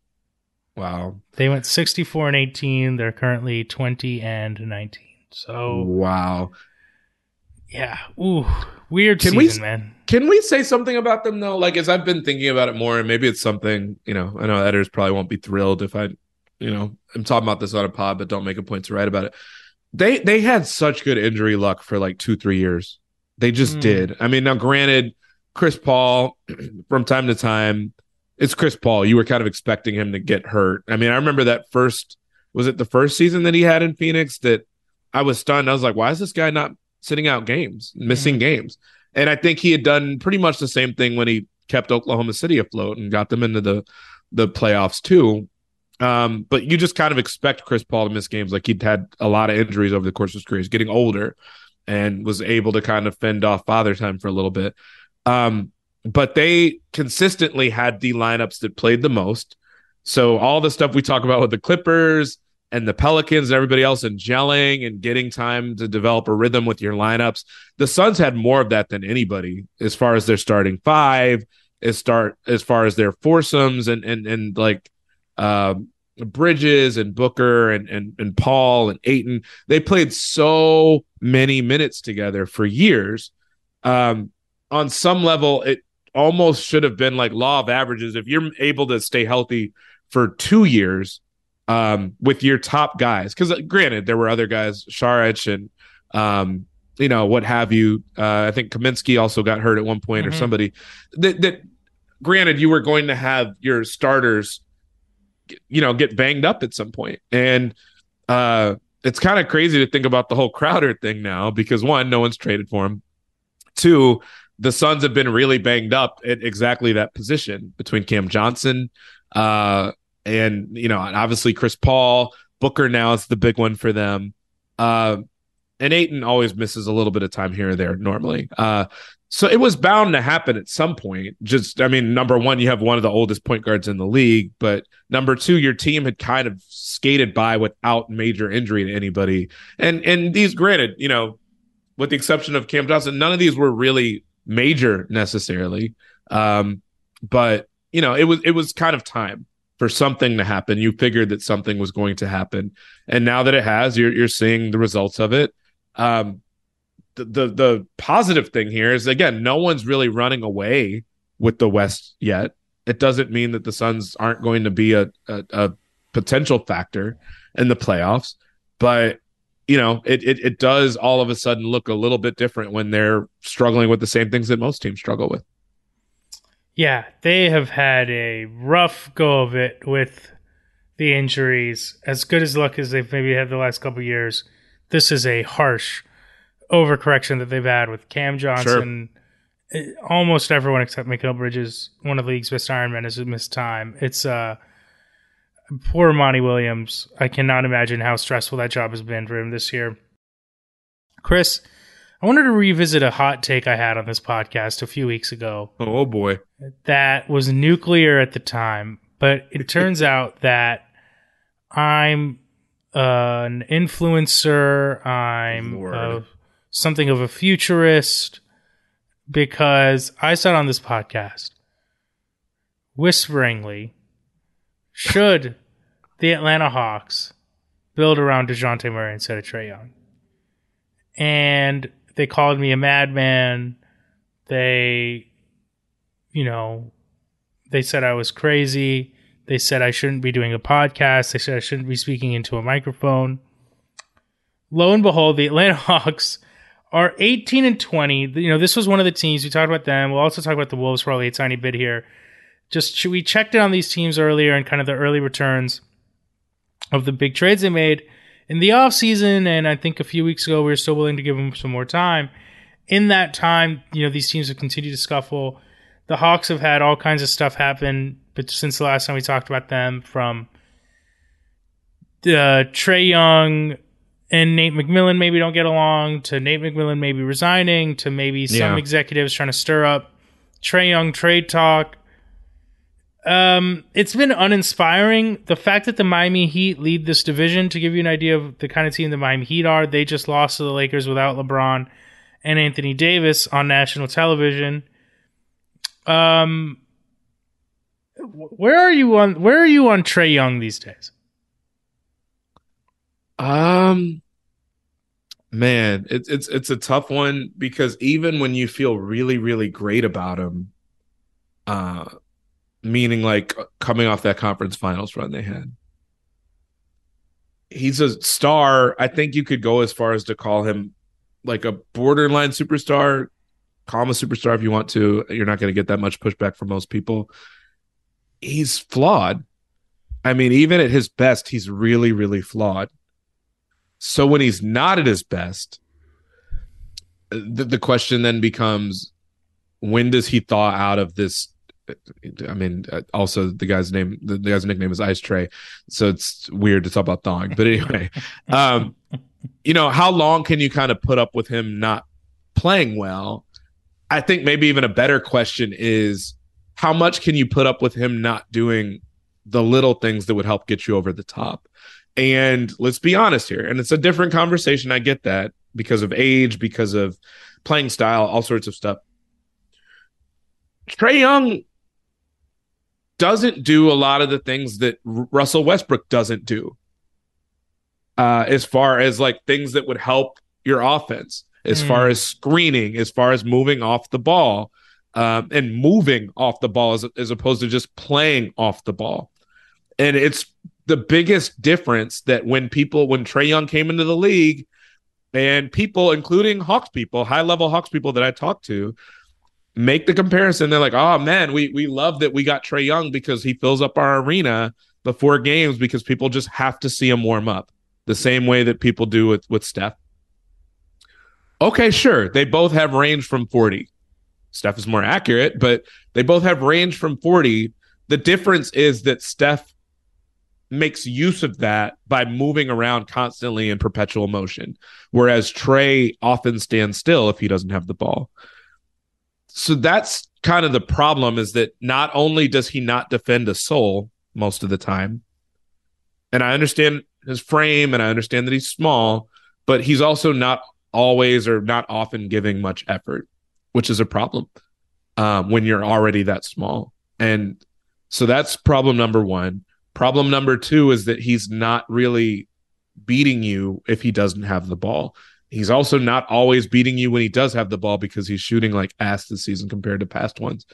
Wow. They went sixty-four and eighteen. They're currently twenty and nineteen. So wow. Yeah. Ooh, weird Can season, we man. can we say something about them though? Like as I've been thinking about it more, and maybe it's something, you know, I know editors probably won't be thrilled if I, you know, I'm talking about this on a pod, but don't make a point to write about it. They they had such good injury luck for like two, three years. They just Mm. did. I mean, now granted, Chris Paul, from time to time, it's Chris Paul. You were kind of expecting him to get hurt. I mean, I remember that first, was it the first season that he had in Phoenix that I was stunned. I was like, why is this guy not sitting out games, missing Mm-hmm. games? And I think he had done pretty much the same thing when he kept Oklahoma City afloat and got them into the the playoffs too. Um, but you just kind of expect Chris Paul to miss games. Like he'd had a lot of injuries over the course of his career. He's getting older and was able to kind of fend off father time for a little bit. Um, but they consistently had the lineups that played the most. So all the stuff we talk about with the Clippers and the Pelicans and everybody else and gelling and getting time to develop a rhythm with your lineups, the Suns had more of that than anybody as far as their starting five, as start as far as their foursomes and and and like um, Bridges and Booker and, and and Paul and Ayton. They played so many minutes together for years. Um, on some level, it almost should have been like law of averages. If you're able to stay healthy for two years um, with your top guys, because granted, there were other guys, Saric and um, you know what have you. Uh, I think Kaminsky also got hurt at one point, mm-hmm. or somebody that, that. Granted, you were going to have your starters, you know, get banged up at some point, and uh, it's kind of crazy to think about the whole Crowder thing now because one, no one's traded for him. Two, the Suns have been really banged up at exactly that position between Cam Johnson uh, and, you know, obviously Chris Paul. Booker now is the big one for them. Uh, and Ayton always misses a little bit of time here or there normally. Uh, so it was bound to happen at some point. Just, I mean, number one, you have one of the oldest point guards in the league. But number two, your team had kind of skated by without major injury to anybody. And, and these, granted, you know, with the exception of Cam Johnson, none of these were really major necessarily. Um, but, you know, it was it was kind of time for something to happen. You figured that something was going to happen. And now that it has, you're you're seeing the results of it. Um, the, the, the positive thing here is, again, no one's really running away with the West yet. It doesn't mean that the Suns aren't going to be a, a, a potential factor in the playoffs. But you know, it, it it does all of a sudden look a little bit different when they're struggling with the same things that most teams struggle with. Yeah, they have had a rough go of it with the injuries. As good as luck as they've maybe had the last couple of years, this is a harsh overcorrection that they've had with Cam Johnson. Sure. Almost everyone except Mikal Bridges, one of the league's best Ironmen, has missed time. It's uh poor Monty Williams. I cannot imagine how stressful that job has been for him this year. Chris, I wanted to revisit a hot take I had on this podcast a few weeks ago. Oh, boy. That was nuclear at the time, but it turns out that I'm uh, an influencer. I'm uh, something of a futurist because I said on this podcast, whisperingly, should the Atlanta Hawks build around DeJounte Murray instead of Trae Young? And they called me a madman. They, you know, they said I was crazy. They said I shouldn't be doing a podcast. They said I shouldn't be speaking into a microphone. Lo and behold, the Atlanta Hawks are eighteen and twenty. You know, this was one of the teams. We talked about them. We'll also talk about the Wolves probably a tiny bit here. Just we checked in on these teams earlier and kind of the early returns of the big trades they made in the offseason, and I think a few weeks ago we were still willing to give them some more time. In that time, you know, these teams have continued to scuffle. The Hawks have had all kinds of stuff happen but since the last time we talked about them, from uh, Trae Young and Nate McMillan maybe don't get along, to Nate McMillan maybe resigning, to maybe some Yeah. executives trying to stir up Trae Young trade talk. Um, it's been uninspiring. The fact that the Miami Heat lead this division, to give you an idea of the kind of team the Miami Heat are, they just lost to the Lakers without LeBron and Anthony Davis on national television. Um, where are you on? Where are you on Trae Young these days? Um, Man, it's it's it's a tough one because even when you feel really, really great about him, uh, meaning like coming off that conference finals run they had, he's a star. I think you could go as far as to call him like a borderline superstar, call him a superstar if you want to. You're not going to get that much pushback from most people. He's flawed. I mean, even at his best, he's really, really flawed. So when he's not at his best, the, the question then becomes, when does he thaw out of this? I mean, also the guy's name, the, the guy's nickname is Ice Tray, so it's weird to talk about thawing. But anyway, um, you know, how long can you kind of put up with him not playing well? I think maybe even a better question is, how much can you put up with him not doing the little things that would help get you over the top? And let's be honest here, and it's a different conversation. I get that because of age, because of playing style, all sorts of stuff. Trae Young doesn't do a lot of the things that R- Russell Westbrook doesn't do, uh, as far as like things that would help your offense, as mm. far as screening, as far as moving off the ball, um, and moving off the ball as, as opposed to just playing off the ball. And it's the biggest difference that when people, when Trae Young came into the league, and people, including Hawks people, high-level Hawks people that I talk to, make the comparison. They're like, oh, man, we we love that we got Trae Young because he fills up our arena before games because people just have to see him warm up the same way that people do with, with Steph. Okay, sure. They both have range from forty. Steph is more accurate, but they both have range from forty. The difference is that Steph makes use of that by moving around constantly in perpetual motion, whereas Trae often stands still if he doesn't have the ball. So that's kind of the problem, is that not only does he not defend a soul most of the time, and I understand his frame and I understand that he's small, but he's also not always or not often giving much effort, which is a problem um, when you're already that small. And so that's problem number one. Problem number two is that he's not really beating you if he doesn't have the ball. He's also not always beating you when he does have the ball because he's shooting like ass this season compared to past ones.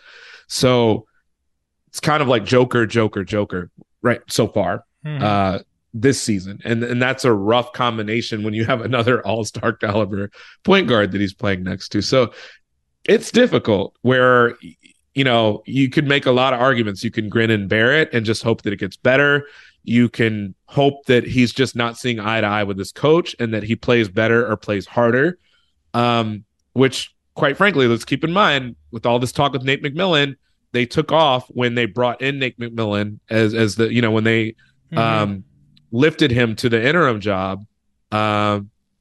So it's kind of like Joker, Joker, Joker, right, so far mm-hmm. uh, this season. And, and that's a rough combination when you have another all-star caliber point guard that he's playing next to. So it's difficult where, you know, you could make a lot of arguments. You can grin and bear it and just hope that it gets better. You can hope that he's just not seeing eye to eye with his coach and that he plays better or plays harder, um, which, quite frankly, let's keep in mind, with all this talk with Nate McMillan, they took off when they brought in Nate McMillan as as the, you know, when they mm-hmm. um, lifted him to the interim job uh,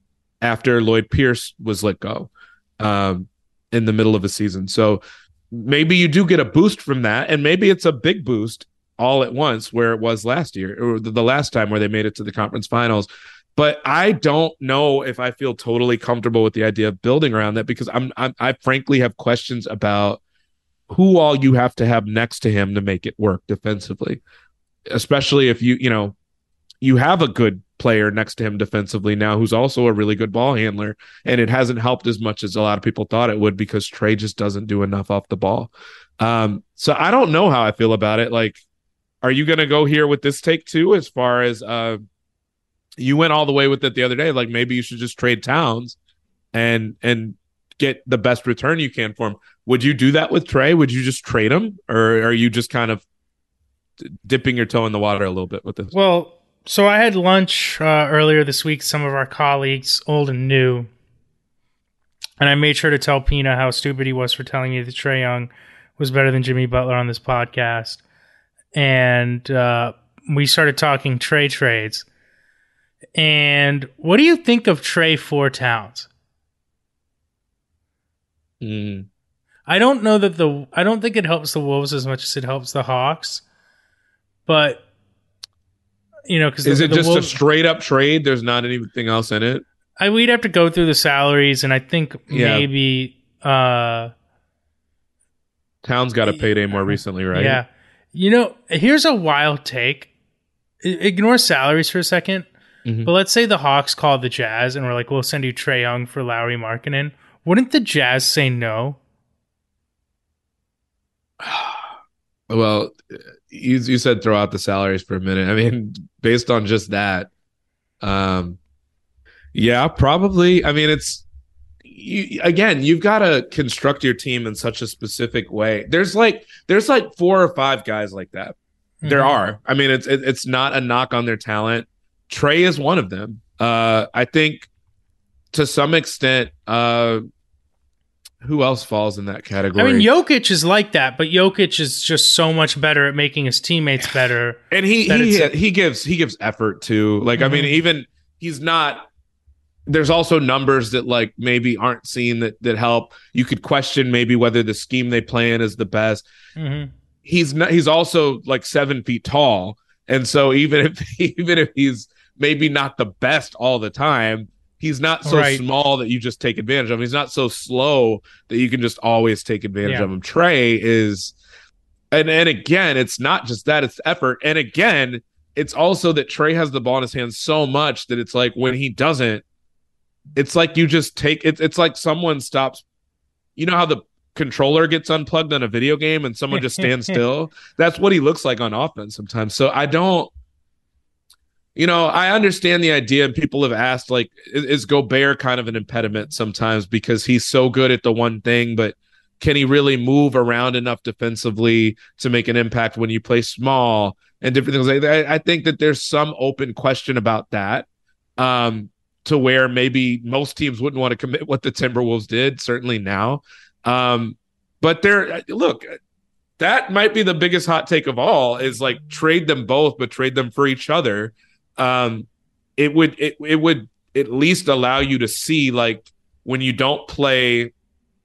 after Lloyd Pierce was let go um, in the middle of the season. So maybe you do get a boost from that, and maybe it's a big boost all at once where it was last year or the last time where they made it to the conference finals. But I don't know if I feel totally comfortable with the idea of building around that, because I'm, I'm I frankly have questions about who all you have to have next to him to make it work defensively, especially if you, you know, you have a good player next to him defensively now who's also a really good ball handler, and it hasn't helped as much as a lot of people thought it would because Trae just doesn't do enough off the ball. Um, so I don't know how I feel about it. Like, are you going to go here with this take too, as far as uh, you went all the way with it the other day? Like, maybe you should just trade Towns and and get the best return you can for him. Would you do that with Trae? Would you just trade him, or are you just kind of dipping your toe in the water a little bit with this? Well, so I had lunch uh, earlier this week, some of our colleagues, old and new, and I made sure to tell Pina how stupid he was for telling me that Trae Young was better than Jimmy Butler on this podcast. And uh, we started talking Trae trades. And what do you think of Trae for Towns? Mm. I don't know that the I don't think it helps the Wolves as much as it helps the Hawks. But you know, because is the, it the just Wolves, a straight up trade? There's not anything else in it. I we'd have to go through the salaries, and I think yeah. maybe uh, Towns got a payday more recently, right? Yeah. You know, here's a wild take. Ignore salaries for a second. Mhm. But let's say the Hawks called the Jazz and were like, we'll send you Trae Young for Lowry Markkanen. Wouldn't the Jazz say no? Well, you you said throw out the salaries for a minute. I mean, based on just that, um, yeah, probably. I mean, it's you, again, you've got to construct your team in such a specific way. There's like there's like four or five guys like that. Mm-hmm. There are. I mean, it's it, it's not a knock on their talent. Trae is one of them. Uh, I think to some extent, uh, who else falls in that category? I mean, Jokic is like that, but Jokic is just so much better at making his teammates better. And he he he gives he gives effort too. Like, mm-hmm. I mean, even he's not. There's also numbers that like maybe aren't seen that that help. You could question maybe whether the scheme they play in is the best. Mm-hmm. He's not. He's also like seven feet tall, and so even if even if he's maybe not the best all the time, he's not so right. small that you just take advantage of him. He's not so slow that you can just always take advantage yeah. of him. Trae is, and and again, it's not just that, it's effort. And again, it's also that Trae has the ball in his hands so much that it's like when he doesn't, it's like you just take it. It's like someone stops. You know how the controller gets unplugged on a video game and someone just stands still? That's what he looks like on offense sometimes. So I don't, You know, I understand the idea, and people have asked, like, is, is Gobert kind of an impediment sometimes because he's so good at the one thing, but can he really move around enough defensively to make an impact when you play small and different things like that? I, I think that there's some open question about that, um, to where maybe most teams wouldn't want to commit what the Timberwolves did, certainly now. Um, but there, look, that might be the biggest hot take of all is like trade them both, but trade them for each other. Um, it would it it would at least allow you to see, like, when you don't play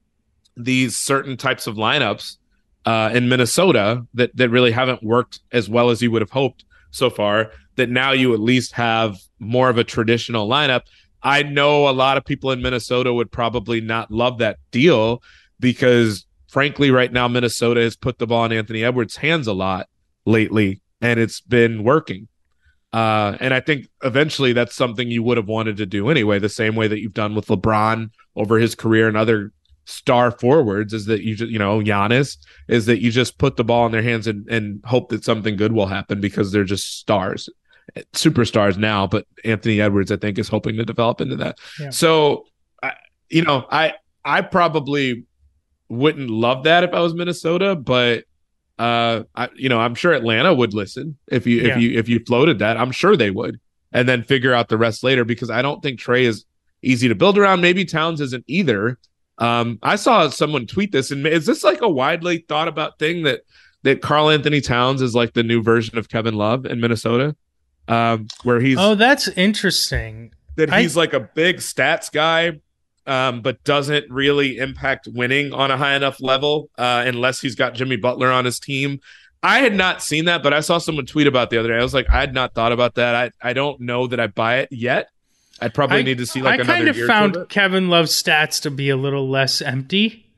these certain types of lineups uh, in Minnesota that that really haven't worked as well as you would have hoped so far, that now you at least have more of a traditional lineup. I know a lot of people in Minnesota would probably not love that deal because, frankly, right now Minnesota has put the ball in Anthony Edwards' hands a lot lately, and it's been working. Uh, and I think eventually that's something you would have wanted to do anyway, the same way that you've done with LeBron over his career and other star forwards, is that you just, you know, Giannis, is that you just put the ball in their hands and, and hope that something good will happen because they're just stars, superstars now. But Anthony Edwards, I think, is hoping to develop into that. Yeah. So, I, you know, I I probably wouldn't love that if I was Minnesota, but Uh, I, you know, I'm sure Atlanta would listen if you if yeah. you if you floated that. I'm sure they would, and then figure out the rest later, because I don't think Trae is easy to build around. Maybe Towns isn't either. Um, I saw someone tweet this, and is this like a widely thought about thing that that Karl Anthony Towns is like the new version of Kevin Love in Minnesota, um, where he's oh, that's interesting. That he's I... like a big stats guy. Um, but doesn't really impact winning on a high enough level uh, unless he's got Jimmy Butler on his team. I had not seen that, but I saw someone tweet about the other day. I was like, I had not thought about that. I, I don't know that I buy it yet. I'd probably I, need to see like I another kind of year found to it. Kevin Love's stats to be a little less empty.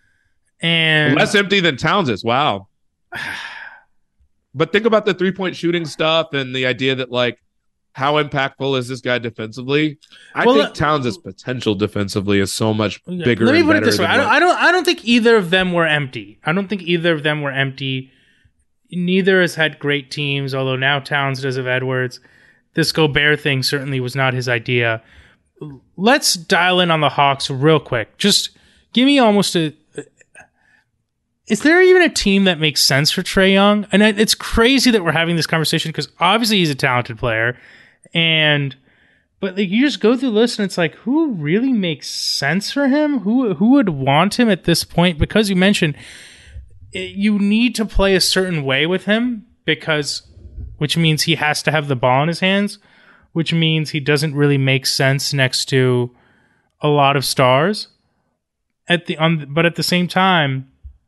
And less empty than Towns is. Wow. But think about the three-point shooting stuff and the idea that, like, how impactful is this guy defensively? I well, think Towns' potential defensively is so much bigger. Let me and put it better this way: I don't, what... I don't, I don't think either of them were empty. I don't think either of them were empty. Neither has had great teams, although now Towns does have Edwards. This Gobert thing certainly was not his idea. Let's dial in on the Hawks real quick. Just give me almost a. Is there even a team that makes sense for Trae Young? And it's crazy that we're having this conversation because obviously he's a talented player. And but like you just go through the list and it's like, who really makes sense for him? Who who would want him at this point? Because you mentioned it, you need to play a certain way with him, because which means he has to have the ball in his hands, which means he doesn't really make sense next to a lot of stars. At the on, but at the same time,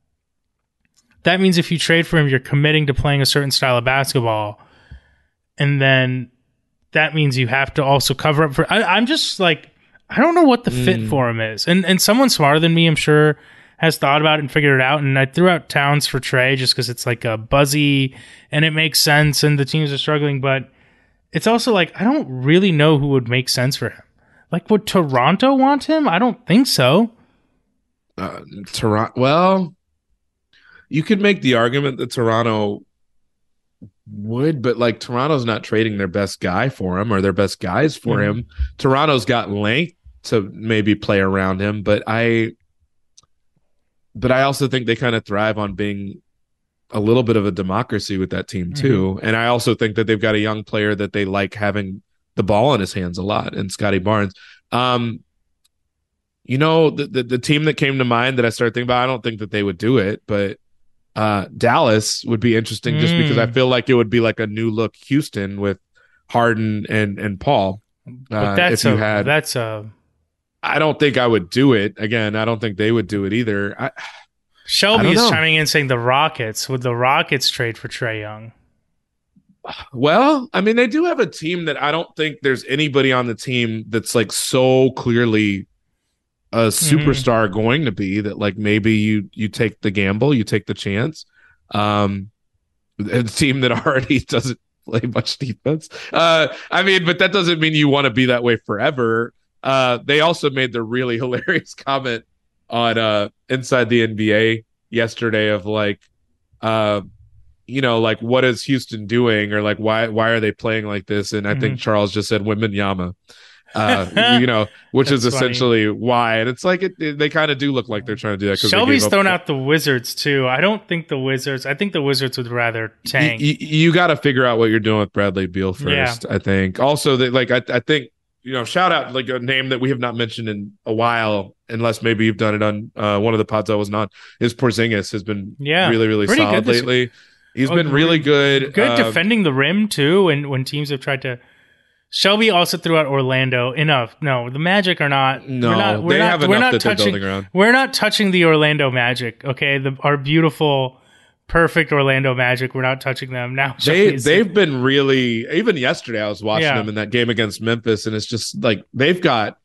that means if you trade for him, you're committing to playing a certain style of basketball, and then that means you have to also cover up for. I, I'm just like, I don't know what the mm. fit for him is, and and someone smarter than me, I'm sure, has thought about it and figured it out. And I threw out Towns for Trae just because it's like a buzzy and it makes sense, and the teams are struggling. But it's also like I don't really know who would make sense for him. Like, would Toronto want him? I don't think so. Uh, Toronto. Well, you could make the argument that Toronto would, but like Toronto's not trading their best guy for him or their best guys for mm-hmm. him. Toronto's got length to maybe play around him, but I, but I also think they kind of thrive on being a little bit of a democracy with that team too. Mm-hmm. And I also think that they've got a young player that they like having the ball in his hands a lot, and Scotty Barnes. Um, you know, the, the the team that came to mind that I started thinking about, I don't think that they would do it, but uh, Dallas would be interesting mm. just because I feel like it would be like a new look Houston with Harden and and Paul. Uh, but that's if you a, had, that's a. I don't think I would do it again. I don't think they would do it either. I, Shelby is chiming in saying the Rockets. Would the Rockets trade for Trae Young? Well, I mean, they do have a team that I don't think there's anybody on the team that's like so clearly a superstar mm-hmm. going to be that like maybe you you take the gamble, you take the chance. Um, a team that already doesn't play much defense. Uh, I mean, but that doesn't mean you want to be that way forever. Uh, they also made the really hilarious comment on uh, Inside the N B A yesterday of like, uh, you know, like what is Houston doing, or like why why are they playing like this? And I mm-hmm. think Charles just said Wembanyama, uh, you know, which is essentially funny. Why. And it's like it, it, they kind of do look like they're trying to do that. Shelby's thrown out the Wizards too. I don't think the Wizards. I think the Wizards would rather tank. You, you, you got to figure out what you're doing with Bradley Beal first. Yeah. I think also that like I I think. You know, shout out like a name that we have not mentioned in a while, unless maybe you've done it on uh, one of the pods I was not, is Porzingis has been yeah, really, really solid lately. He's oh, been really good. Good uh, defending the rim, too, and when teams have tried to... Shelby also threw out Orlando. Enough. No, the Magic are not... No, we're not, we're they not, have we're enough not that touching, they're building around. We're not touching the Orlando Magic, okay? The, our beautiful... Perfect Orlando Magic. We're not touching them now. They they've been really. Even yesterday, I was watching yeah. them in that game against Memphis, and it's just like they've got.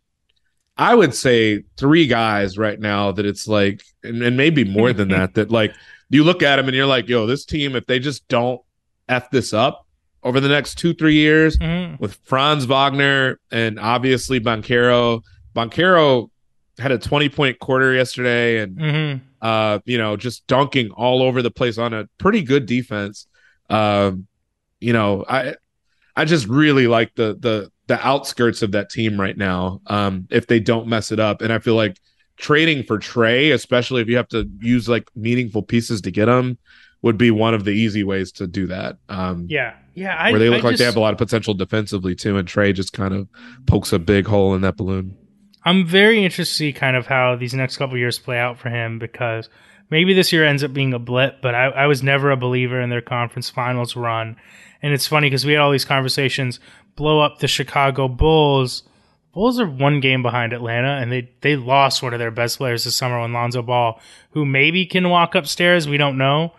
I would say three guys right now that it's like, and, and maybe more than that. That like you look at them and you're like, yo, this team, if they just don't f this up over the next two three years mm-hmm. with Franz Wagner and obviously Banchero. Banchero had a twenty point quarter yesterday, and. Mm-hmm. Uh, you know, just dunking all over the place on a pretty good defense. Um, you know, I I just really like the the the outskirts of that team right now. Um, if they don't mess it up, and I feel like trading for Trae, especially if you have to use like meaningful pieces to get them, would be one of the easy ways to do that. Um, yeah, yeah, I, where they look I like just, they have a lot of potential defensively too, and Trae just kind of pokes a big hole in that balloon. I'm very interested to see kind of how these next couple of years play out for him, because maybe this year ends up being a blip, but I, I was never a believer in their conference finals run. And it's funny because we had all these conversations, blow up the Chicago Bulls. Bulls are one game behind Atlanta, and they, they lost one of their best players this summer in Lonzo Ball, who maybe can walk upstairs. We don't know.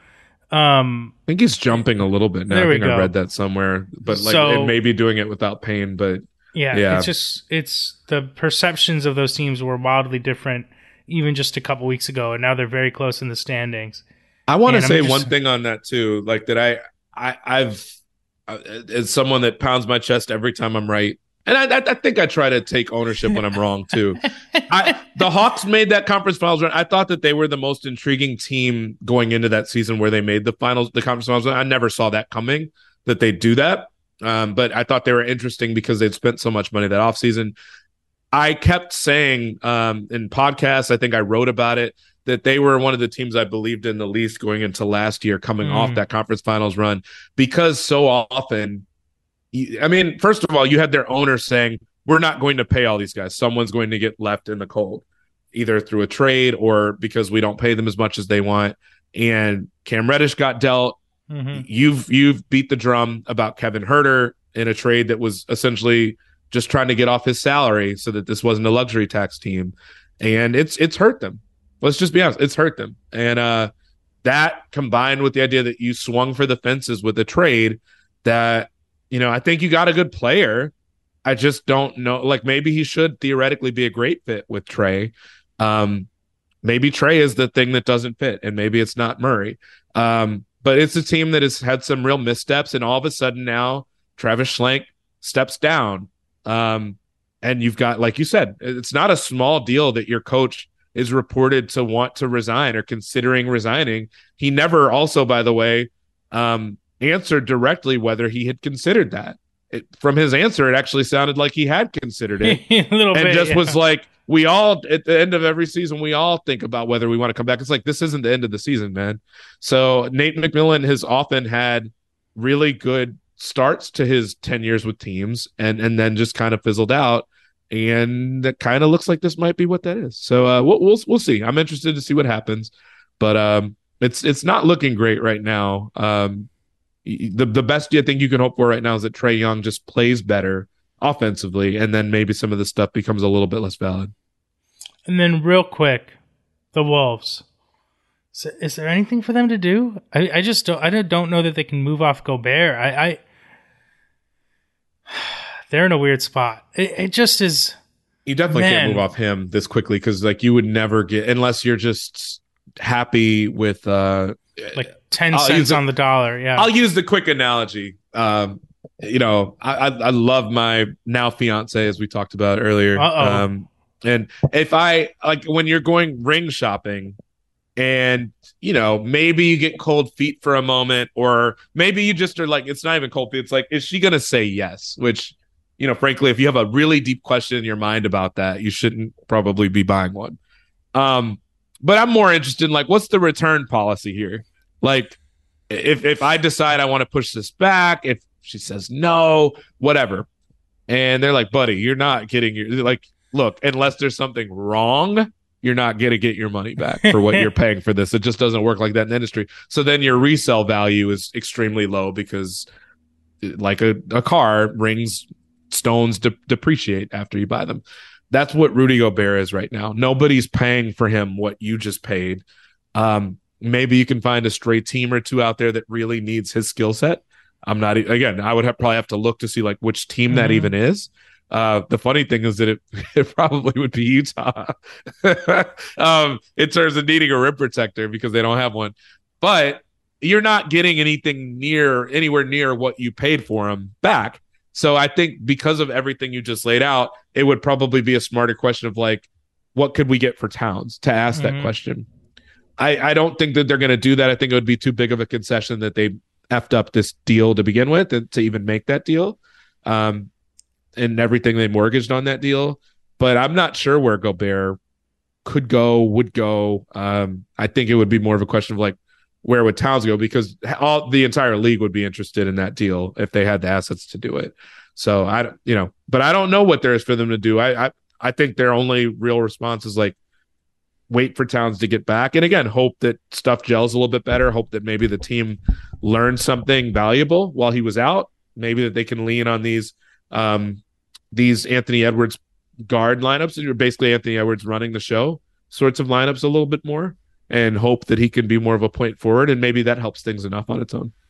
Um, I think he's jumping a little bit now. I think I read that somewhere, but like so, it may be doing it without pain, but Yeah, yeah, it's just it's the perceptions of those teams were wildly different even just a couple weeks ago, and now they're very close in the standings. I want to say just, one thing on that too, like that I I I've uh, as someone that pounds my chest every time I'm right, and I I think I try to take ownership when I'm wrong too. I the Hawks made that conference finals run. I thought that they were the most intriguing team going into that season where they made the finals, the conference finals. I never saw that coming, that they'd do that. Um, but I thought they were interesting because they'd spent so much money that offseason. I kept saying um, in podcasts, I think I wrote about it, that they were one of the teams I believed in the least going into last year, coming mm. off that conference finals run, because so often, you, I mean, first of all, you had their owner saying, we're not going to pay all these guys. Someone's going to get left in the cold, either through a trade or because we don't pay them as much as they want. And Cam Reddish got dealt. Mm-hmm. You've you've beat the drum about Kevin Huerter in a trade that was essentially just trying to get off his salary so that this wasn't a luxury tax team, and it's it's hurt them. Let's just be honest, it's hurt them. And uh, that combined with the idea that you swung for the fences with a trade that, you know, I think you got a good player. I just don't know. Like maybe he should theoretically be a great fit with Trae. Um, maybe Trae is the thing that doesn't fit, and maybe it's not Murray. Um, But it's a team that has had some real missteps, and all of a sudden now Travis Schlenk steps down. Um, and you've got, like you said, it's not a small deal that your coach is reported to want to resign or considering resigning. He never also, by the way, um, answered directly whether he had considered that. It, from his answer, it actually sounded like he had considered it. a little and bit, just yeah. was like, we all, at the end of every season, we all think about whether we want to come back. It's like, this isn't the end of the season, man. So Nate McMillan has often had really good starts to his ten years with teams and, and then just kind of fizzled out. And it kind of looks like this might be what that is. So uh, we'll, we'll, we'll see. I'm interested to see what happens, but um, it's, it's not looking great right now. Um, The the best thing you can hope for right now is that Trae Young just plays better offensively, and then maybe some of this stuff becomes a little bit less valid. And then real quick, the Wolves. So is there anything for them to do? I, I just don't I don't know that they can move off Gobert. I, I they're in a weird spot. It, it just is. You definitely man. can't move off him this quickly because like you would never get unless you're just happy with uh like ten I'll cents a, on the dollar. Yeah, I'll use the quick analogy. Um, you know, I, I I love my now fiance as we talked about earlier. Uh-oh. Um, and if I like when you're going ring shopping, and you know maybe you get cold feet for a moment, or maybe you just are like it's not even cold feet. It's like is she gonna say yes? Which you know, frankly, if you have a really deep question in your mind about that, you shouldn't probably be buying one. Um, but I'm more interested in like what's the return policy here? Like, if if I decide I want to push this back, if she says no, whatever, and they're like, buddy, you're not getting your like, look, unless there's something wrong, you're not going to get your money back for what you're paying for this. It just doesn't work like that in the industry. So then your resale value is extremely low because, like a, a car, rings, stones de- depreciate after you buy them. That's what Rudy Gobert is right now. Nobody's paying for him what you just paid. Um, Maybe you can find a stray team or two out there that really needs his skill set. I'm not, again, I would have probably have to look to see like which team mm-hmm. that even is. Uh, the funny thing is that it, it probably would be Utah um, in terms of needing a rim protector because they don't have one. But you're not getting anything near, anywhere near what you paid for him back. So I think because of everything you just laid out, it would probably be a smarter question of like, what could we get for Towns to ask mm-hmm. that question? I, I don't think that they're going to do that. I think it would be too big of a concession that they effed up this deal to begin with and to even make that deal um, and everything they mortgaged on that deal. But I'm not sure where Gobert could go, would go. Um, I think it would be more of a question of like, where would Towns go? Because all the entire league would be interested in that deal if they had the assets to do it. So I, you know, but I don't know what there is for them to do. I, I, I think their only real response is like, wait for Towns to get back. And again, hope that stuff gels a little bit better. Hope that maybe the team learned something valuable while he was out. Maybe that they can lean on these um, these Anthony Edwards guard lineups. And you're basically Anthony Edwards running the show sorts of lineups a little bit more and hope that he can be more of a point forward. And maybe that helps things enough on its own.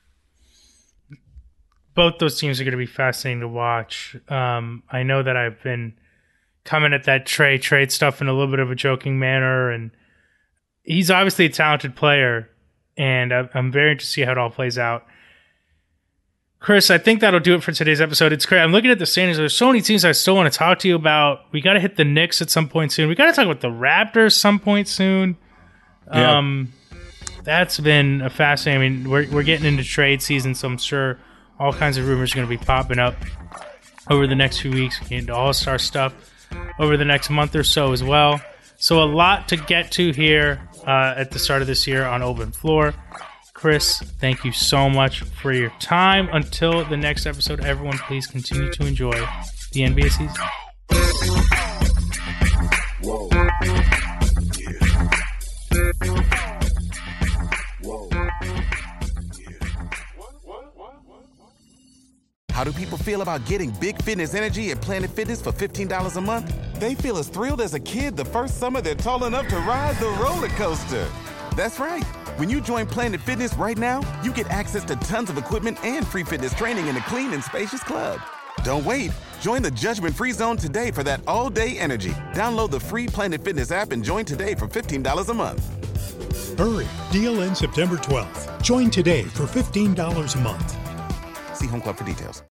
Both those teams are going to be fascinating to watch. Um, I know that I've been coming at that Trae trade stuff in a little bit of a joking manner, and he's obviously a talented player, and I'm very interested to see how it all plays out. Chris, I think that'll do it for today's episode. It's great. I'm looking at the standings. There's so many teams I still want to talk to you about. We got to hit the Knicks at some point soon. We got to talk about the Raptors some point soon. Yeah. Um, that's been a fascinating. I mean, we're we're getting into trade season, so I'm sure all kinds of rumors are going to be popping up over the next few weeks. We get into All-Star stuff over the next month or so as well. So a lot to get to here uh, at the start of this year on Open Floor. Chris, thank you so much for your time. Until the next episode, everyone, please continue to enjoy the N B A season. Whoa. How do people feel about getting big fitness energy at Planet Fitness for fifteen dollars a month? They feel as thrilled as a kid the first summer they're tall enough to ride the roller coaster. That's right. When you join Planet Fitness right now, you get access to tons of equipment and free fitness training in a clean and spacious club. Don't wait. Join the judgment-free zone today for that all-day energy. Download the free Planet Fitness app and join today for fifteen dollars a month. Hurry. Deal ends September twelfth. Join today for fifteen dollars a month. See Home Club for details.